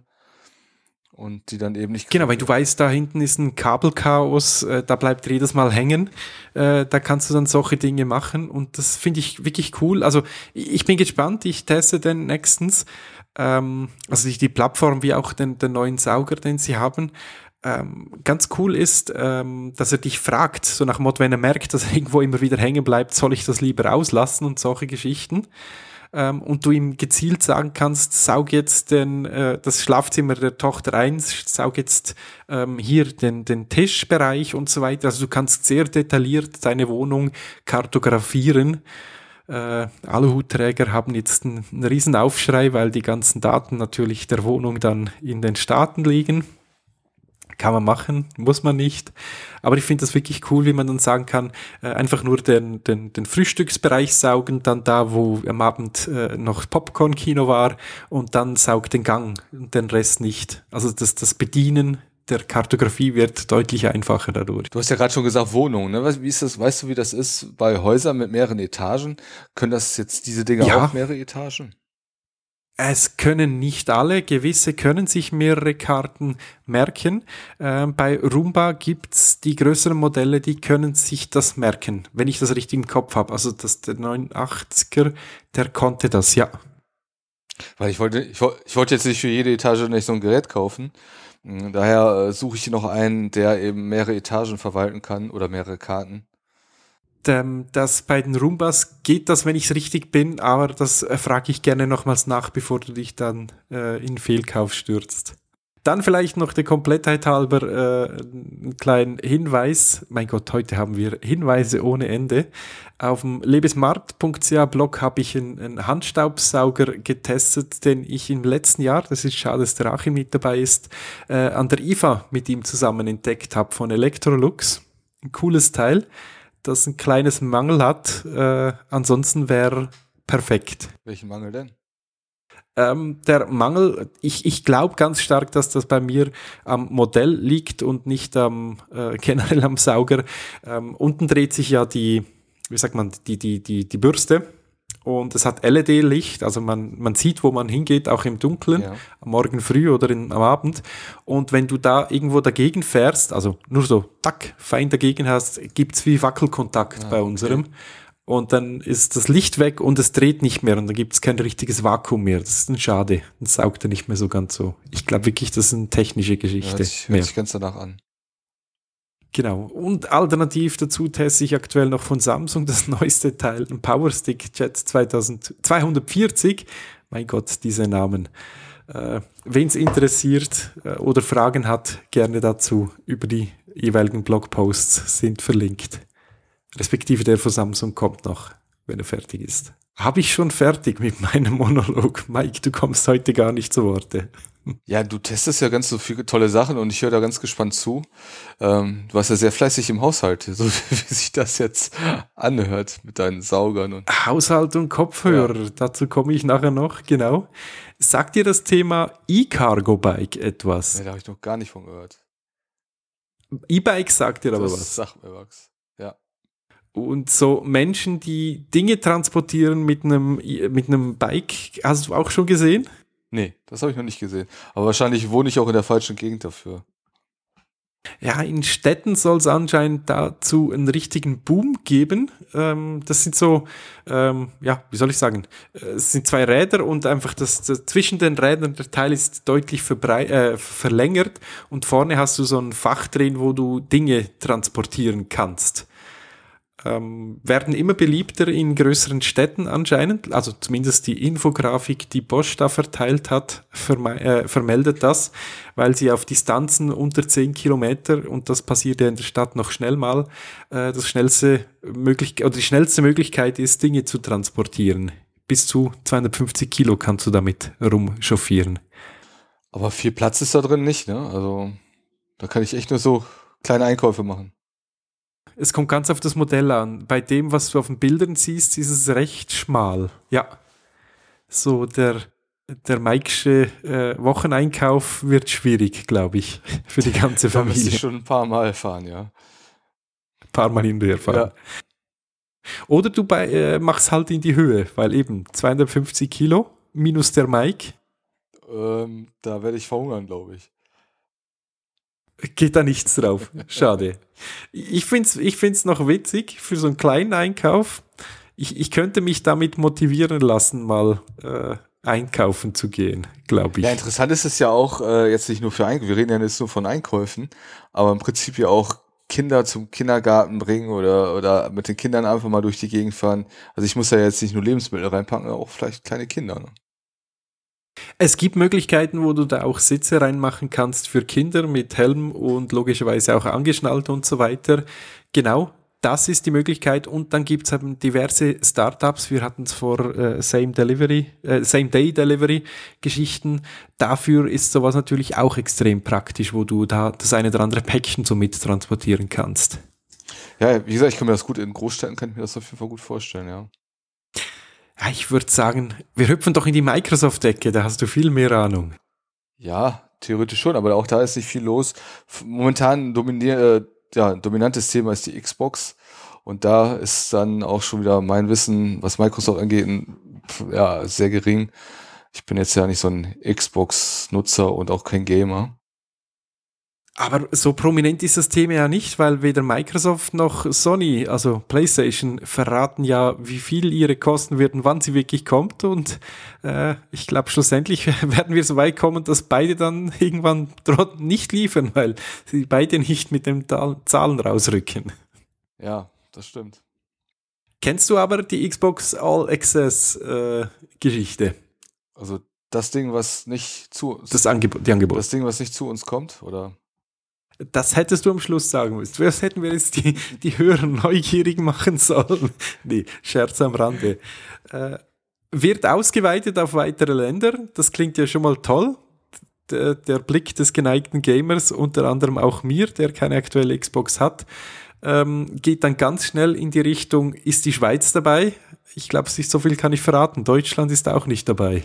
Und die dann eben nicht... Genau, weil du weißt, da hinten ist ein Kabelchaos, äh, da bleibt jedes Mal hängen, äh, da kannst du dann solche Dinge machen und das finde ich wirklich cool. Also ich bin gespannt, ich teste den nächstens, ähm, also die, die Plattform wie auch den, den neuen Sauger, den sie haben. Ähm, ganz cool ist, ähm, dass er dich fragt, so nach dem Motto, wenn er merkt, dass er irgendwo immer wieder hängen bleibt, soll ich das lieber auslassen und solche Geschichten. Ähm, und du ihm gezielt sagen kannst, saug jetzt den, äh, das Schlafzimmer der Tochter eins, saug jetzt ähm, hier den, den Tischbereich und so weiter. Also du kannst sehr detailliert deine Wohnung kartografieren. Äh, Aluhutträger haben jetzt einen, einen riesen Aufschrei, weil die ganzen Daten natürlich der Wohnung dann in den Staaten liegen. Kann man machen, muss man nicht. Aber ich finde das wirklich cool, wie man dann sagen kann, äh, einfach nur den, den, den Frühstücksbereich saugen, dann da, wo am Abend äh, noch Popcorn-Kino war und dann saugt den Gang und den Rest nicht. Also das, das Bedienen der Kartografie wird deutlich einfacher dadurch. Du hast ja gerade schon gesagt Wohnungen, ne? Wie ist das, weißt du, wie das ist bei Häusern mit mehreren Etagen? Können das jetzt diese Dinge ja. auch mehrere Etagen? Es können nicht alle, gewisse können sich mehrere Karten merken. Ähm, bei Roomba gibt's die größeren Modelle, die können sich das merken, wenn ich das richtig im Kopf habe. Also das, der neunundachtziger, der konnte das, ja. Weil ich wollte, ich, ich wollte jetzt nicht für jede Etage nicht so ein Gerät kaufen. Daher äh, suche ich noch einen, der eben mehrere Etagen verwalten kann oder mehrere Karten. Das bei den Roombas geht das, wenn ich es richtig bin, aber das äh, frage ich gerne nochmals nach, bevor du dich dann äh, in Fehlkauf stürzt. Dann vielleicht noch der Komplettheit halber äh, einen kleinen Hinweis. Mein Gott, heute haben wir Hinweise ohne Ende. Auf dem lebesmart punkt c h Blog habe ich einen, einen Handstaubsauger getestet, den ich im letzten Jahr, das ist schade, dass der Achim mit dabei ist, äh, an der I F A mit ihm zusammen entdeckt habe von Electrolux. Ein cooles Teil, das ein kleines Mangel hat. Äh, ansonsten wäre perfekt. Welchen Mangel denn? Ähm, der Mangel, ich, ich glaube ganz stark, dass das bei mir am Modell liegt und nicht am äh, generell am Sauger. Ähm, unten dreht sich ja die, wie sagt man, die, die, die, die Bürste und es hat L E D-Licht, also man, man sieht, wo man hingeht, auch im Dunkeln, Ja. am Morgen früh oder in, am Abend. Und wenn du da irgendwo dagegen fährst, also nur so, tack, fein dagegen hast, gibt's wie Wackelkontakt Ah, bei okay. unserem. Und dann ist das Licht weg und es dreht nicht mehr und dann gibt's kein richtiges Vakuum mehr. Das ist ein Schade. Dann saugt er nicht mehr so ganz so. Ich glaube wirklich, das ist eine technische Ja, Geschichte. hört sich, mehr. hört sich ganz danach an. Genau. Und alternativ dazu teste ich aktuell noch von Samsung das neueste Teil, ein Powerstick Jet zweihundertvierzig. Mein Gott, diese Namen. Äh, Wen es interessiert äh, oder Fragen hat, gerne dazu über die jeweiligen Blogposts sind verlinkt. Respektive der von Samsung kommt noch, wenn er fertig ist. Habe ich schon fertig mit meinem Monolog? Mike, du kommst heute gar nicht zu Worte. Ja, du testest ja ganz so viele tolle Sachen und ich höre da ganz gespannt zu. Ähm, du warst ja sehr fleißig im Haushalt, so wie sich das jetzt anhört mit deinen Saugern. Und Haushalt und Kopfhörer, ja. Dazu komme ich nachher noch, genau. Sagt dir das Thema E-Cargo-Bike etwas? Nee, da habe ich noch gar nicht von gehört. E-Bike sagt dir aber das was. Sagt mir was, ja. Und so Menschen, die Dinge transportieren mit einem, mit einem Bike, hast du auch schon gesehen? Nee, das habe ich noch nicht gesehen. Aber wahrscheinlich wohne ich auch in der falschen Gegend dafür. Ja, in Städten soll es anscheinend dazu einen richtigen Boom geben. Ähm, das sind so, ähm, ja, wie soll ich sagen, es sind zwei Räder und einfach das, das zwischen den Rädern, der Teil ist deutlich verbrei- äh, verlängert und vorne hast du so ein Fach drin, wo du Dinge transportieren kannst. Ähm, werden immer beliebter in größeren Städten anscheinend, also zumindest die Infografik, die Bosch da verteilt hat, verme- äh, vermeldet das, weil sie auf Distanzen unter zehn Kilometer, und das passiert ja in der Stadt noch schnell mal, äh, das schnellste möglich oder die schnellste Möglichkeit ist, Dinge zu transportieren. Bis zu zweihundertfünfzig Kilo kannst du damit rumchauffieren. Aber viel Platz ist da drin nicht, ne? Also da kann ich echt nur so kleine Einkäufe machen. Es kommt ganz auf das Modell an. Bei dem, was du auf den Bildern siehst, ist es recht schmal. Ja. So der, der Mike'sche äh, Wocheneinkauf wird schwierig, glaube ich, für die ganze Da müsste Familie. ich schon ein paar Mal fahren, ja. Ein paar Mal hinterher fahren. Ja. Oder du bei, äh, machst halt in die Höhe, weil eben zweihundertfünfzig Kilo minus der Mike. Ähm, da werde ich verhungern, glaube ich. Geht da nichts drauf. Schade. Ich finde es ich find's noch witzig für so einen kleinen Einkauf. Ich, ich könnte mich damit motivieren lassen, mal äh, einkaufen zu gehen, glaube ich. Ja, interessant ist es ja auch, äh, jetzt nicht nur für Einkäufe, wir reden ja jetzt nur von Einkäufen, aber im Prinzip ja auch Kinder zum Kindergarten bringen oder, oder mit den Kindern einfach mal durch die Gegend fahren. Also ich muss ja jetzt nicht nur Lebensmittel reinpacken, auch vielleicht kleine Kinder, ne? Es gibt Möglichkeiten, wo du da auch Sitze reinmachen kannst für Kinder mit Helm und logischerweise auch angeschnallt und so weiter. Genau, das ist die Möglichkeit. Und dann gibt es eben diverse Startups. Wir hatten es vor äh, Same Delivery, äh, Same Day Delivery Geschichten. Dafür ist sowas natürlich auch extrem praktisch, wo du da das eine oder andere Päckchen so mit transportieren kannst. Ja, wie gesagt, ich kann mir das gut in Großstädten, kann ich mir das auf jeden Fall gut vorstellen, ja. Ja, ich würde sagen, wir hüpfen doch in die Microsoft-Ecke, da hast du viel mehr Ahnung. Ja, theoretisch schon, aber auch da ist nicht viel los. Momentan dominier, äh, ja, ein dominantes Thema ist die Xbox und da ist dann auch schon wieder mein Wissen, was Microsoft angeht, ja, sehr gering. Ich bin jetzt ja nicht so ein Xbox-Nutzer und auch kein Gamer. Aber so prominent ist das Thema ja nicht, weil weder Microsoft noch Sony, also PlayStation, verraten ja, wie viel ihre kosten wird und wann sie wirklich kommt. Und äh, ich glaube, schlussendlich werden wir so weit kommen, dass beide dann irgendwann nicht liefern, weil sie beide nicht mit den Zahlen rausrücken. Ja, das stimmt. Kennst du aber die Xbox All Access äh, Geschichte? Also das Ding, was nicht zu das Angebot, die Angebot. Das Ding, was nicht zu uns kommt, oder? Das hättest du am Schluss sagen müssen. Was hätten wir jetzt die, die Hörer neugierig machen sollen? Nee, Scherz am Rande. Äh, wird ausgeweitet auf weitere Länder. Das klingt ja schon mal toll. Der, der Blick des geneigten Gamers, unter anderem auch mir, der keine aktuelle Xbox hat, ähm, geht dann ganz schnell in die Richtung, ist die Schweiz dabei? Ich glaube, so viel kann ich verraten. Deutschland ist auch nicht dabei.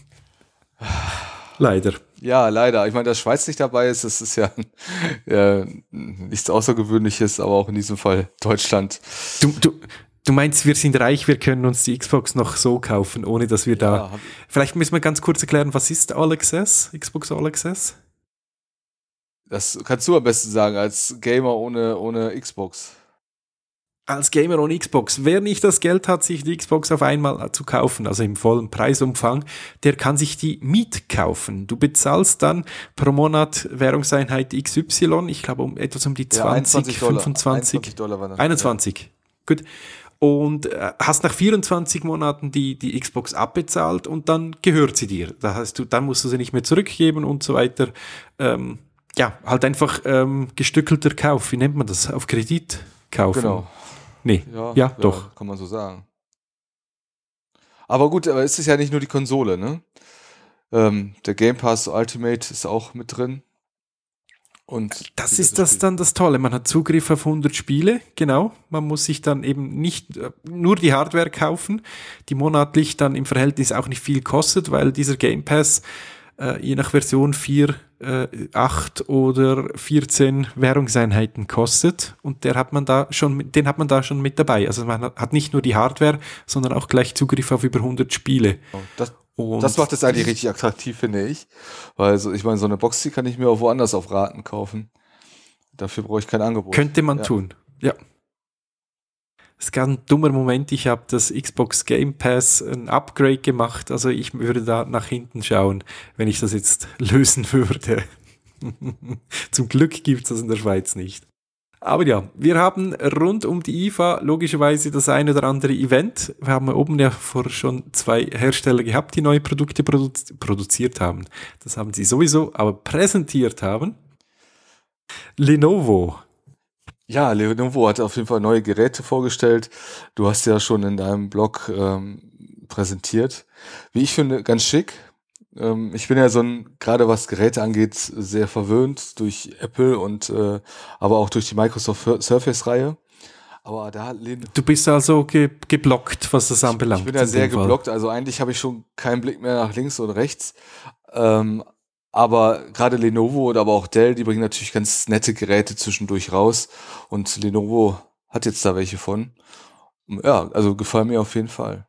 Leider. Ja, leider. Ich meine, dass Schweiz nicht dabei ist, das ist ja äh, nichts Außergewöhnliches, aber auch in diesem Fall Deutschland. Du, du, Du meinst, wir sind reich, wir können uns die Xbox noch so kaufen, ohne dass wir da... Ja, Vielleicht müssen wir ganz kurz erklären, was ist All Access? Xbox All Access? das kannst du am besten sagen, als Gamer ohne, ohne Xbox. Als Gamer ohne Xbox. Wer nicht das Geld hat, sich die Xbox auf einmal zu kaufen, also im vollen Preisumfang, der kann sich die Miet kaufen. Du bezahlst dann pro Monat Währungseinheit X Y, ich glaube um etwas um die zwanzig, ja, Dollar. fünfundzwanzig. einundzwanzig Dollar war das. einundzwanzig. Ja. Gut. Und äh, hast nach vierundzwanzig Monaten die, die Xbox abbezahlt und dann gehört sie dir. Das heißt, du, dann musst du sie nicht mehr zurückgeben und so weiter. Ähm, ja, halt einfach ähm, gestückelter Kauf. Wie nennt man das? Auf Kredit kaufen? Genau. Nee, ja, ja, ja, doch. Kann man so sagen. Aber gut, aber es ist ja nicht nur die Konsole, ne? Ähm, der Game Pass Ultimate ist auch mit drin. Und das ist das dann das Tolle. Man hat Zugriff auf hundert Spiele, genau. Man muss sich dann eben nicht äh, nur die Hardware kaufen, die monatlich dann im Verhältnis auch nicht viel kostet, weil dieser Game Pass äh, je nach Version vier, acht oder vierzehn Währungseinheiten kostet und der hat man da schon, den hat man da schon mit dabei. Also man hat nicht nur die Hardware, sondern auch gleich Zugriff auf über hundert Spiele. Das, das macht es eigentlich richtig attraktiv, finde ich. Weil so, ich meine, so eine Box, die kann ich mir auch woanders auf Raten kaufen. Dafür brauche ich kein Angebot. Könnte man ja. tun, ja. Das ist ganz ein dummer Moment. Ich habe das Xbox Game Pass ein Upgrade gemacht. Also ich würde da nach hinten schauen, wenn ich das jetzt lösen würde. Zum Glück gibt es das in der Schweiz nicht. Aber ja, wir haben rund um die I F A logischerweise das ein oder andere Event. Wir haben oben ja vor schon zwei Hersteller gehabt, die neue Produkte produ- produziert haben. Das haben sie sowieso, aber präsentiert haben. Lenovo. Ja, Lenovo hat auf jeden Fall neue Geräte vorgestellt. Du hast ja schon in deinem Blog ähm, präsentiert. Wie ich finde, ganz schick. Ähm, ich bin ja so ein, gerade was Geräte angeht, sehr verwöhnt durch Apple und äh, aber auch durch die Microsoft Surface-Reihe. Aber da Len- Du bist also ge- geblockt, was das anbelangt. Ich bin ja sehr geblockt. Also eigentlich habe ich schon keinen Blick mehr nach links und rechts. Ähm, Aber gerade Lenovo oder aber auch Dell, die bringen natürlich ganz nette Geräte zwischendurch raus. Und Lenovo hat jetzt da welche von. Ja, also gefallen mir auf jeden Fall.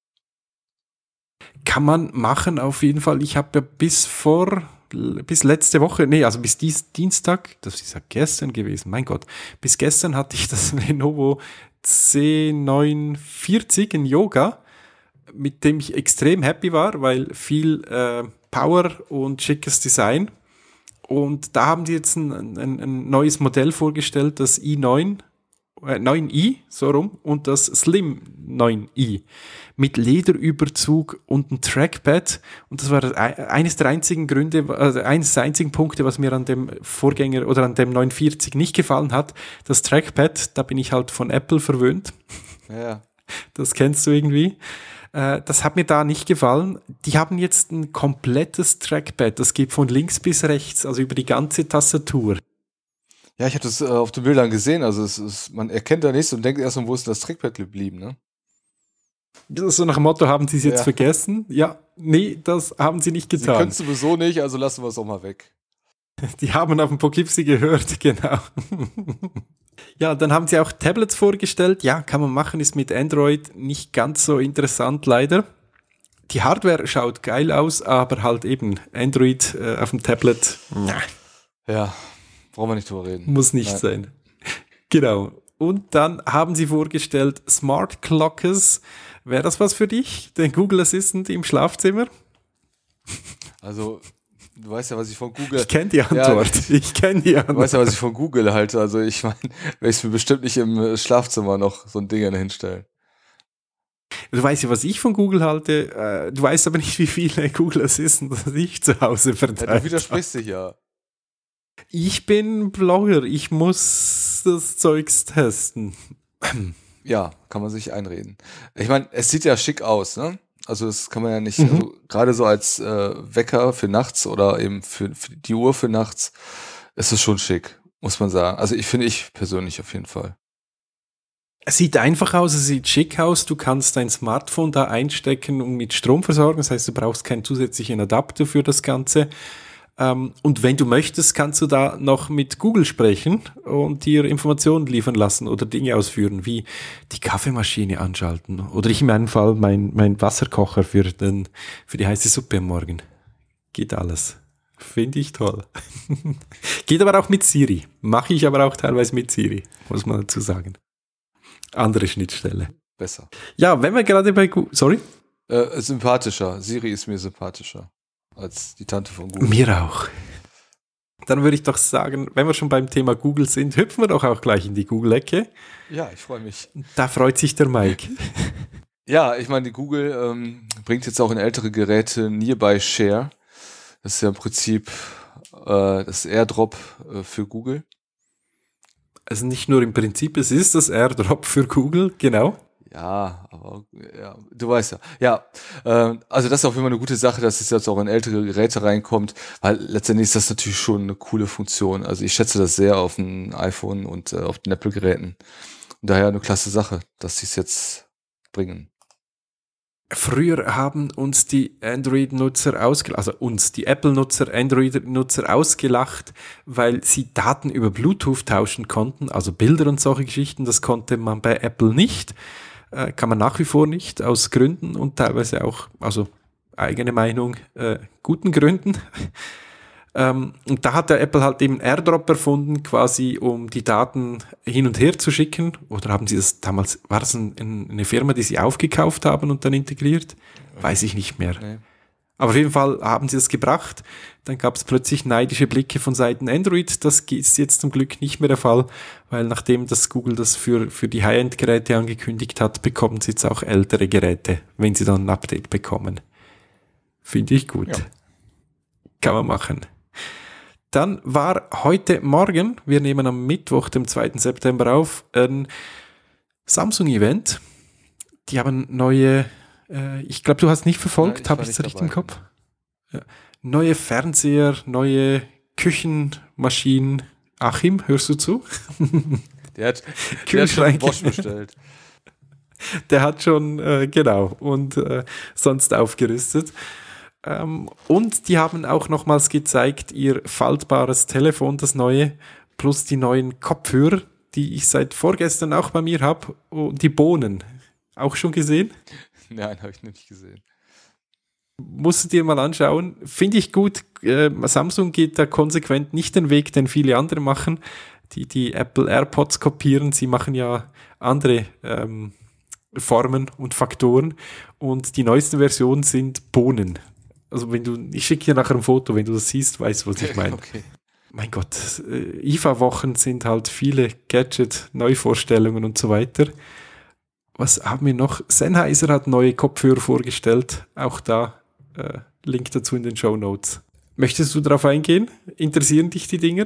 Kann man machen, auf jeden Fall. Ich habe ja bis vor, bis letzte Woche, nee, also bis dies, Dienstag, das ist ja gestern gewesen, mein Gott, bis gestern hatte ich das Lenovo C neunhundertvierzig in Yoga, mit dem ich extrem happy war, weil viel äh, Power und schickes Design. Und da haben die jetzt ein, ein, ein neues Modell vorgestellt, das i neun, äh, neun i, so rum, und das Slim neun i mit Lederüberzug und ein Trackpad. Und das war eines der einzigen Gründe, also eines der einzigen Punkte, was mir an dem Vorgänger oder an dem neunhundertvierzig nicht gefallen hat. Das Trackpad, da bin ich halt von Apple verwöhnt. Ja. Das kennst du irgendwie. Das hat mir da nicht gefallen. Die haben jetzt ein komplettes Trackpad. Das geht von links bis rechts, also über die ganze Tastatur. Ja, ich habe das äh, auf den Bildern gesehen. Also es ist, man erkennt da nichts und denkt erst mal, wo ist denn das Trackpad geblieben, ne? So nach dem Motto, haben sie es jetzt ja. vergessen? Ja, nee, das haben sie nicht getan. Sie können es sowieso nicht, also lassen wir es auch mal weg. Die haben auf dem Poughkeepsie gehört, genau. Ja, dann haben sie auch Tablets vorgestellt. Ja, kann man machen, ist mit Android nicht ganz so interessant, leider. Die Hardware schaut geil aus, aber halt eben Android äh, auf dem Tablet, na, ja, brauchen wir nicht drüber reden. muss nicht Nein. sein. Genau. Und dann haben sie vorgestellt Smart Clockers. Wäre das was für dich? Den Google Assistant im Schlafzimmer? Also, du weißt ja, was ich von Google... Ich kenne die Antwort. Ja, ich kenne die Antwort. Du weißt ja, was ich von Google halte. Also ich meine, werde ich mir bestimmt nicht im Schlafzimmer noch so ein Ding hinstellen. Du weißt ja, was ich von Google halte. Du weißt aber nicht, wie viele Google Assistants ich zu Hause verteilt habe. Ja, du widersprichst dich ja. Ich bin Blogger. Ich muss das Zeugs testen. Ja, kann man sich einreden. Ich meine, es sieht ja schick aus, ne? Also das kann man ja nicht, Mhm. also gerade so als äh, Wecker für nachts oder eben für, für die Uhr für nachts ist es schon schick, muss man sagen. Also ich finde ich persönlich auf jeden Fall. Es sieht einfach aus, es sieht schick aus. Du kannst dein Smartphone da einstecken und mit Strom versorgen. Das heißt, du brauchst keinen zusätzlichen Adapter für das Ganze. Ähm, und wenn du möchtest, kannst du da noch mit Google sprechen und dir Informationen liefern lassen oder Dinge ausführen, wie die Kaffeemaschine anschalten. Oder ich in meinem Fall mein, mein Wasserkocher für, den, für die heiße Suppe am Morgen. Geht alles. Finde ich toll. Geht aber auch mit Siri. Mache ich aber auch teilweise mit Siri, muss man dazu sagen. Andere Schnittstelle. Besser. Ja, wenn wir gerade bei Google... Sorry? Äh, sympathischer. Siri ist mir sympathischer als die Tante von Google. Mir auch. Dann würde ich doch sagen, wenn wir schon beim Thema Google sind, hüpfen wir doch auch gleich in die Google-Ecke. Ja, ich freue mich. Da freut sich der Mike. Ja, ich meine, die Google ähm, bringt jetzt auch in ältere Geräte Nearby Share. Das ist ja im Prinzip äh, das AirDrop äh, für Google. Also nicht nur im Prinzip, es ist das AirDrop für Google, genau. Ja, aber ja, du weißt ja. Ja, äh, also das ist auf jeden Fall eine gute Sache, dass es jetzt auch in ältere Geräte reinkommt, weil letztendlich ist das natürlich schon eine coole Funktion. Also ich schätze das sehr auf dem iPhone und äh, auf den Apple-Geräten. Und daher eine klasse Sache, dass sie es jetzt bringen. Früher haben uns die Android-Nutzer ausgelacht, also uns, die Apple-Nutzer, Android-Nutzer ausgelacht, weil sie Daten über Bluetooth tauschen konnten, also Bilder und solche Geschichten. Das konnte man bei Apple nicht. Äh, kann man nach wie vor nicht, aus Gründen und teilweise auch, also eigene Meinung, äh, guten Gründen. ähm, und da hat der Apple halt eben AirDrop erfunden, quasi um die Daten hin und her zu schicken. Oder haben sie das damals, war das ein, ein, eine Firma, die sie aufgekauft haben und dann integriert? Weiß ich nicht mehr. Nee. Aber auf jeden Fall haben sie das gebracht. Dann gab es plötzlich neidische Blicke von Seiten Android. Das ist jetzt zum Glück nicht mehr der Fall, weil nachdem das Google das für, für die High-End-Geräte angekündigt hat, bekommen sie jetzt auch ältere Geräte, wenn sie dann ein Update bekommen. Finde ich gut. Ja. Kann man machen. Dann war heute Morgen, wir nehmen am Mittwoch, dem zweiten September auf, ein Samsung-Event. Die haben neue... Ich glaube, du hast nicht verfolgt, habe ich das richtig im Kopf? Ja. Neue Fernseher, neue Küchenmaschinen. Achim, hörst du zu? Der hat, der hat schon Bosch bestellt. Der hat schon, äh, genau, und äh, sonst aufgerüstet. Ähm, und die haben auch nochmals gezeigt, ihr faltbares Telefon, das neue, plus die neuen Kopfhörer, die ich seit vorgestern auch bei mir habe, und die Bohnen. Auch schon gesehen? Nein, habe ich noch nicht gesehen. Musst du dir mal anschauen. Finde ich gut. Äh, Samsung geht da konsequent nicht den Weg, den viele andere machen, die die Apple AirPods kopieren. Sie machen ja andere ähm, Formen und Faktoren. Und die neuesten Versionen sind Bohnen. Also wenn du, ich schicke dir nachher ein Foto, wenn du das siehst, weißt du, was ich meine. Okay. Mein Gott, äh, I F A-Wochen sind halt viele Gadget-Neuvorstellungen und so weiter. Was haben wir noch? Sennheiser hat neue Kopfhörer vorgestellt. Auch da äh, Link dazu in den Shownotes. Möchtest du darauf eingehen? Interessieren dich die Dinger?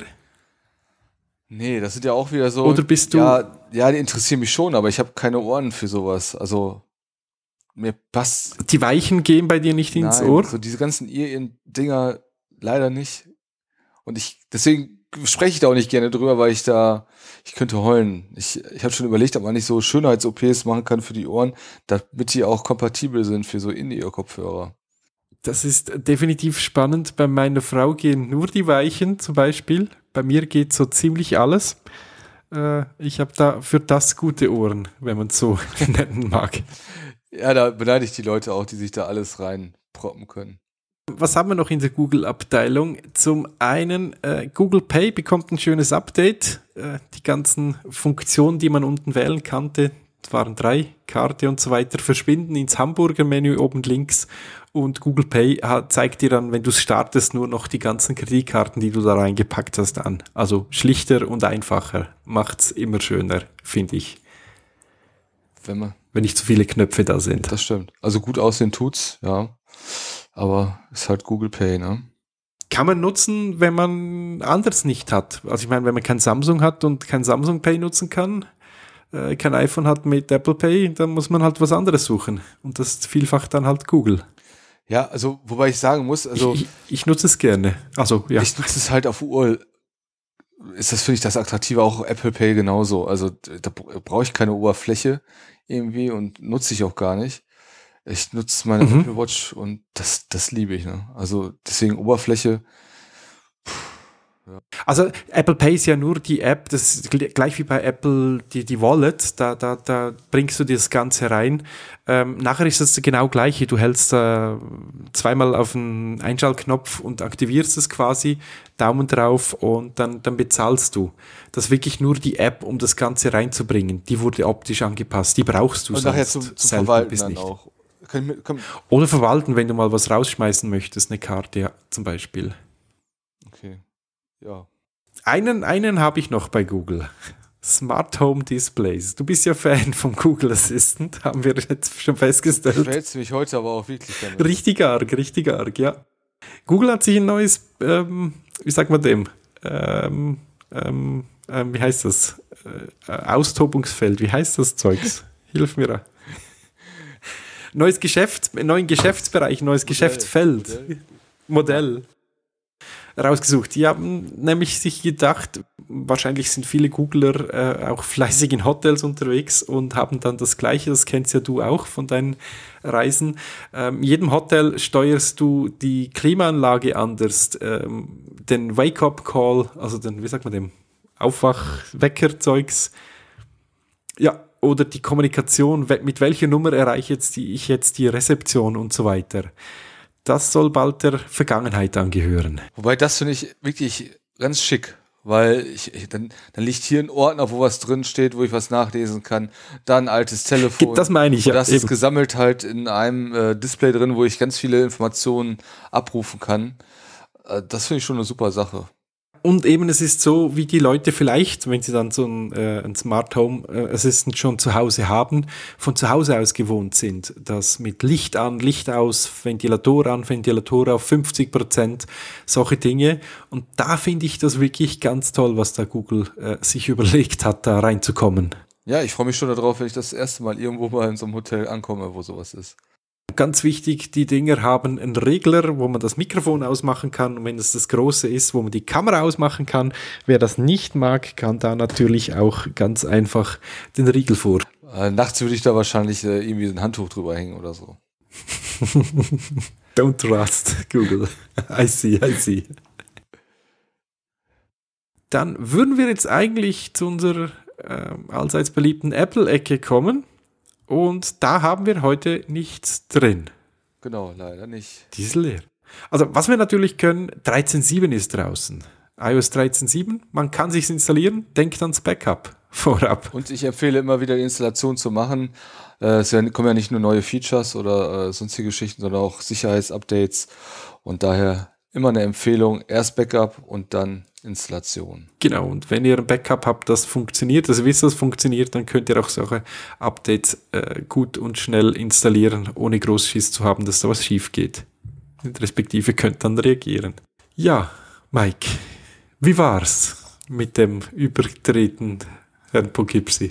Nee, das sind ja auch wieder so... Oder bist du... Ja, ja, die interessieren mich schon, aber ich habe keine Ohren für sowas. Also mir passt... Die Weichen gehen bei dir nicht ins Nein, Ohr? so diese ganzen Ear-In-Dinger leider nicht. Und ich deswegen spreche ich da auch nicht gerne drüber, weil ich da... Ich könnte heulen. Ich, ich habe schon überlegt, ob man nicht so Schönheits-O Ps machen kann für die Ohren, damit die auch kompatibel sind für so In-Ear-Kopfhörer. Das ist definitiv spannend. Bei meiner Frau gehen nur die Weichen zum Beispiel. Bei mir geht so ziemlich alles. Äh, ich habe da für das gute Ohren, wenn man es so nennen mag. Ja, da beneide ich die Leute auch, die sich da alles reinproppen können. Was haben wir noch in der Google-Abteilung? Zum einen, äh, Google Pay bekommt ein schönes Update. Äh, die ganzen Funktionen, die man unten wählen kannte, es waren drei, Karte und so weiter, verschwinden ins Hamburger-Menü oben links. Und Google Pay hat, zeigt dir dann, wenn du es startest, nur noch die ganzen Kreditkarten, die du da reingepackt hast, an. Also schlichter und einfacher. Macht's immer schöner, finde ich. Wenn man... Wenn nicht zu viele Knöpfe da sind. Das stimmt. Also gut aussehen tut's, ja. Aber ist halt Google Pay, ne? Kann man nutzen, wenn man anders nicht hat. Also ich meine, wenn man kein Samsung hat und kein Samsung Pay nutzen kann, äh, kein iPhone hat mit Apple Pay, dann muss man halt was anderes suchen. Und das ist vielfach dann halt Google. Ja, also wobei ich sagen muss, also ich, ich, ich nutze es gerne. Also ja. Ich nutze es halt auf Uhr. Ist das, finde ich, das Attraktive, auch Apple Pay genauso. Also da brauche ich keine Oberfläche irgendwie und nutze ich auch gar nicht. Ich nutze meine mhm. Apple Watch und das, das liebe ich. Ne? Also deswegen Oberfläche Ja. Also Apple Pay ist ja nur die App, das ist gleich wie bei Apple die, die Wallet, da, da, da bringst du dir das Ganze rein. Ähm, nachher ist das genau gleiche, du hältst äh, zweimal auf den Einschaltknopf und aktivierst es quasi, Daumen drauf und dann, dann bezahlst du. Das ist wirklich nur die App, um das Ganze reinzubringen. Die wurde optisch angepasst, die brauchst du und sonst nachher zum, zum selten Verwalten bis dann nicht. auch. Kann ich, kann, Oder verwalten, wenn du mal was rausschmeißen möchtest, eine Karte ja, zum Beispiel. okay, ja. Einen, einen habe ich noch bei Google. Smart Home Displays. Du bist ja Fan vom Google Assistant, haben wir jetzt schon festgestellt. Verhältst du mich heute aber auch wirklich damit. Richtig arg, richtig arg, ja. Google hat sich ein neues, ähm, wie sagt man dem, ähm, ähm, ähm, wie heißt das? Äh, Austobungsfeld, wie heißt das Zeugs? Hilf mir da. Neues Geschäft, neuen Geschäftsbereich, neues Modell, Geschäftsfeld. Modell. Modell. Rausgesucht. Die haben nämlich sich gedacht, wahrscheinlich sind viele Googler äh, auch fleißig in Hotels unterwegs und haben dann das Gleiche, das kennst ja du auch von deinen Reisen. Ähm, in jedem Hotel steuerst du die Klimaanlage anders, ähm, den Wake-up-Call, also den, wie sagt man dem, Aufwach-Wecker-Zeugs, ja, oder die Kommunikation, mit welcher Nummer erreiche jetzt die, ich jetzt die Rezeption und so weiter. Das soll bald der Vergangenheit angehören. Wobei, das finde ich wirklich ganz schick, weil ich, ich, dann, dann liegt hier ein Ordner, wo was drin steht, wo ich was nachlesen kann, dann ein altes Telefon. Das meine ich, ja. Und das eben. Ist gesammelt halt in einem äh, Display drin, wo ich ganz viele Informationen abrufen kann. Äh, das finde ich schon eine super Sache. Und eben, es ist so, wie die Leute vielleicht, wenn sie dann so ein, äh, ein Smart Home Assistant schon zu Hause haben, von zu Hause aus gewohnt sind, dass mit Licht an, Licht aus, Ventilator an, Ventilator auf fünfzig Prozent, solche Dinge. Und da finde ich das wirklich ganz toll, was da Google äh, sich überlegt hat, da reinzukommen. Ja, ich freue mich schon darauf, wenn ich das erste Mal irgendwo mal in so einem Hotel ankomme, wo sowas ist. Ganz wichtig, die Dinger haben einen Regler, wo man das Mikrofon ausmachen kann. Und wenn es das Große ist, wo man die Kamera ausmachen kann. Wer das nicht mag, kann da natürlich auch ganz einfach den Riegel vor. Äh, nachts würde ich da wahrscheinlich äh, irgendwie ein Handtuch drüber hängen oder so. Don't trust Google. I see, I see. Dann würden wir jetzt eigentlich zu unserer äh, allseits beliebten Apple-Ecke kommen. Und da haben wir heute nichts drin. Genau, leider nicht. Die ist leer. Also was wir natürlich können, dreizehn Punkt sieben ist draußen. iOS dreizehn Punkt sieben, man kann sich's installieren, denkt ans Backup vorab. Und ich empfehle immer wieder die Installation zu machen. Äh, es kommen ja nicht nur neue Features oder äh, sonstige Geschichten, sondern auch Sicherheitsupdates. Und daher immer eine Empfehlung, erst Backup und dann Installation. Genau, und wenn ihr ein Backup habt, das funktioniert, also wisst, das funktioniert, dann könnt ihr auch solche Updates äh, gut und schnell installieren, ohne groß Schiss zu haben, dass da was schief geht. Und respektive könnt dann reagieren. Ja, Mike, wie war's mit dem übertreten Herrn Poughkeepsie?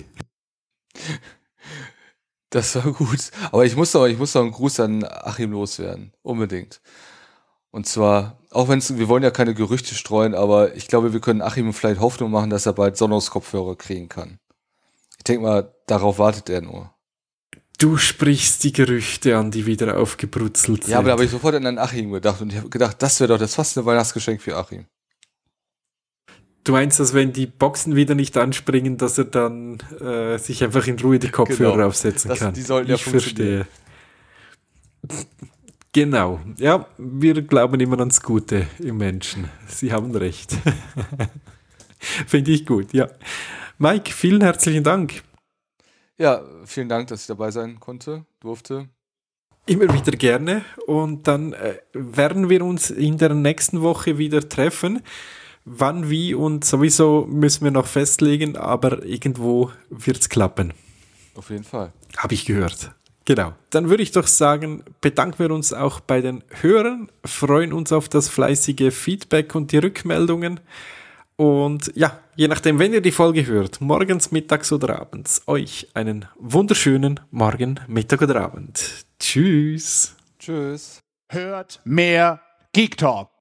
Das war gut, aber ich muss noch, ich muss noch einen Gruß an Achim loswerden, unbedingt. Und zwar, auch wenn es, wir wollen ja keine Gerüchte streuen, aber ich glaube, wir können Achim vielleicht Hoffnung machen, dass er bald Sonos-Kopfhörer kriegen kann. Ich denke mal, darauf wartet er nur. Du sprichst die Gerüchte an, die wieder aufgebrutzelt sind. Ja, aber da habe ich sofort an Achim gedacht und ich habe gedacht, das wäre doch das fast ein Weihnachtsgeschenk für Achim. Du meinst, dass wenn die Boxen wieder nicht anspringen, dass er dann äh, sich einfach in Ruhe die Kopfhörer genau. aufsetzen das, kann? Die sollten ich ja funktionieren. Verstehe. Genau. Ja, wir glauben immer ans Gute im Menschen. Sie haben recht. Finde ich gut, ja. Mike, vielen herzlichen Dank. Ja, vielen Dank, dass ich dabei sein konnte, durfte. Immer wieder gerne. Und dann äh, werden wir uns in der nächsten Woche wieder treffen. Wann, wie und sowieso müssen wir noch festlegen, aber irgendwo wird es klappen. Auf jeden Fall. Habe ich gehört. Genau. Dann würde ich doch sagen, bedanken wir uns auch bei den Hörern, freuen uns auf das fleißige Feedback und die Rückmeldungen. Und ja, je nachdem, wenn ihr die Folge hört, morgens, mittags oder abends, euch einen wunderschönen Morgen, Mittag oder Abend. Tschüss. Tschüss. Hört mehr Geek Talk.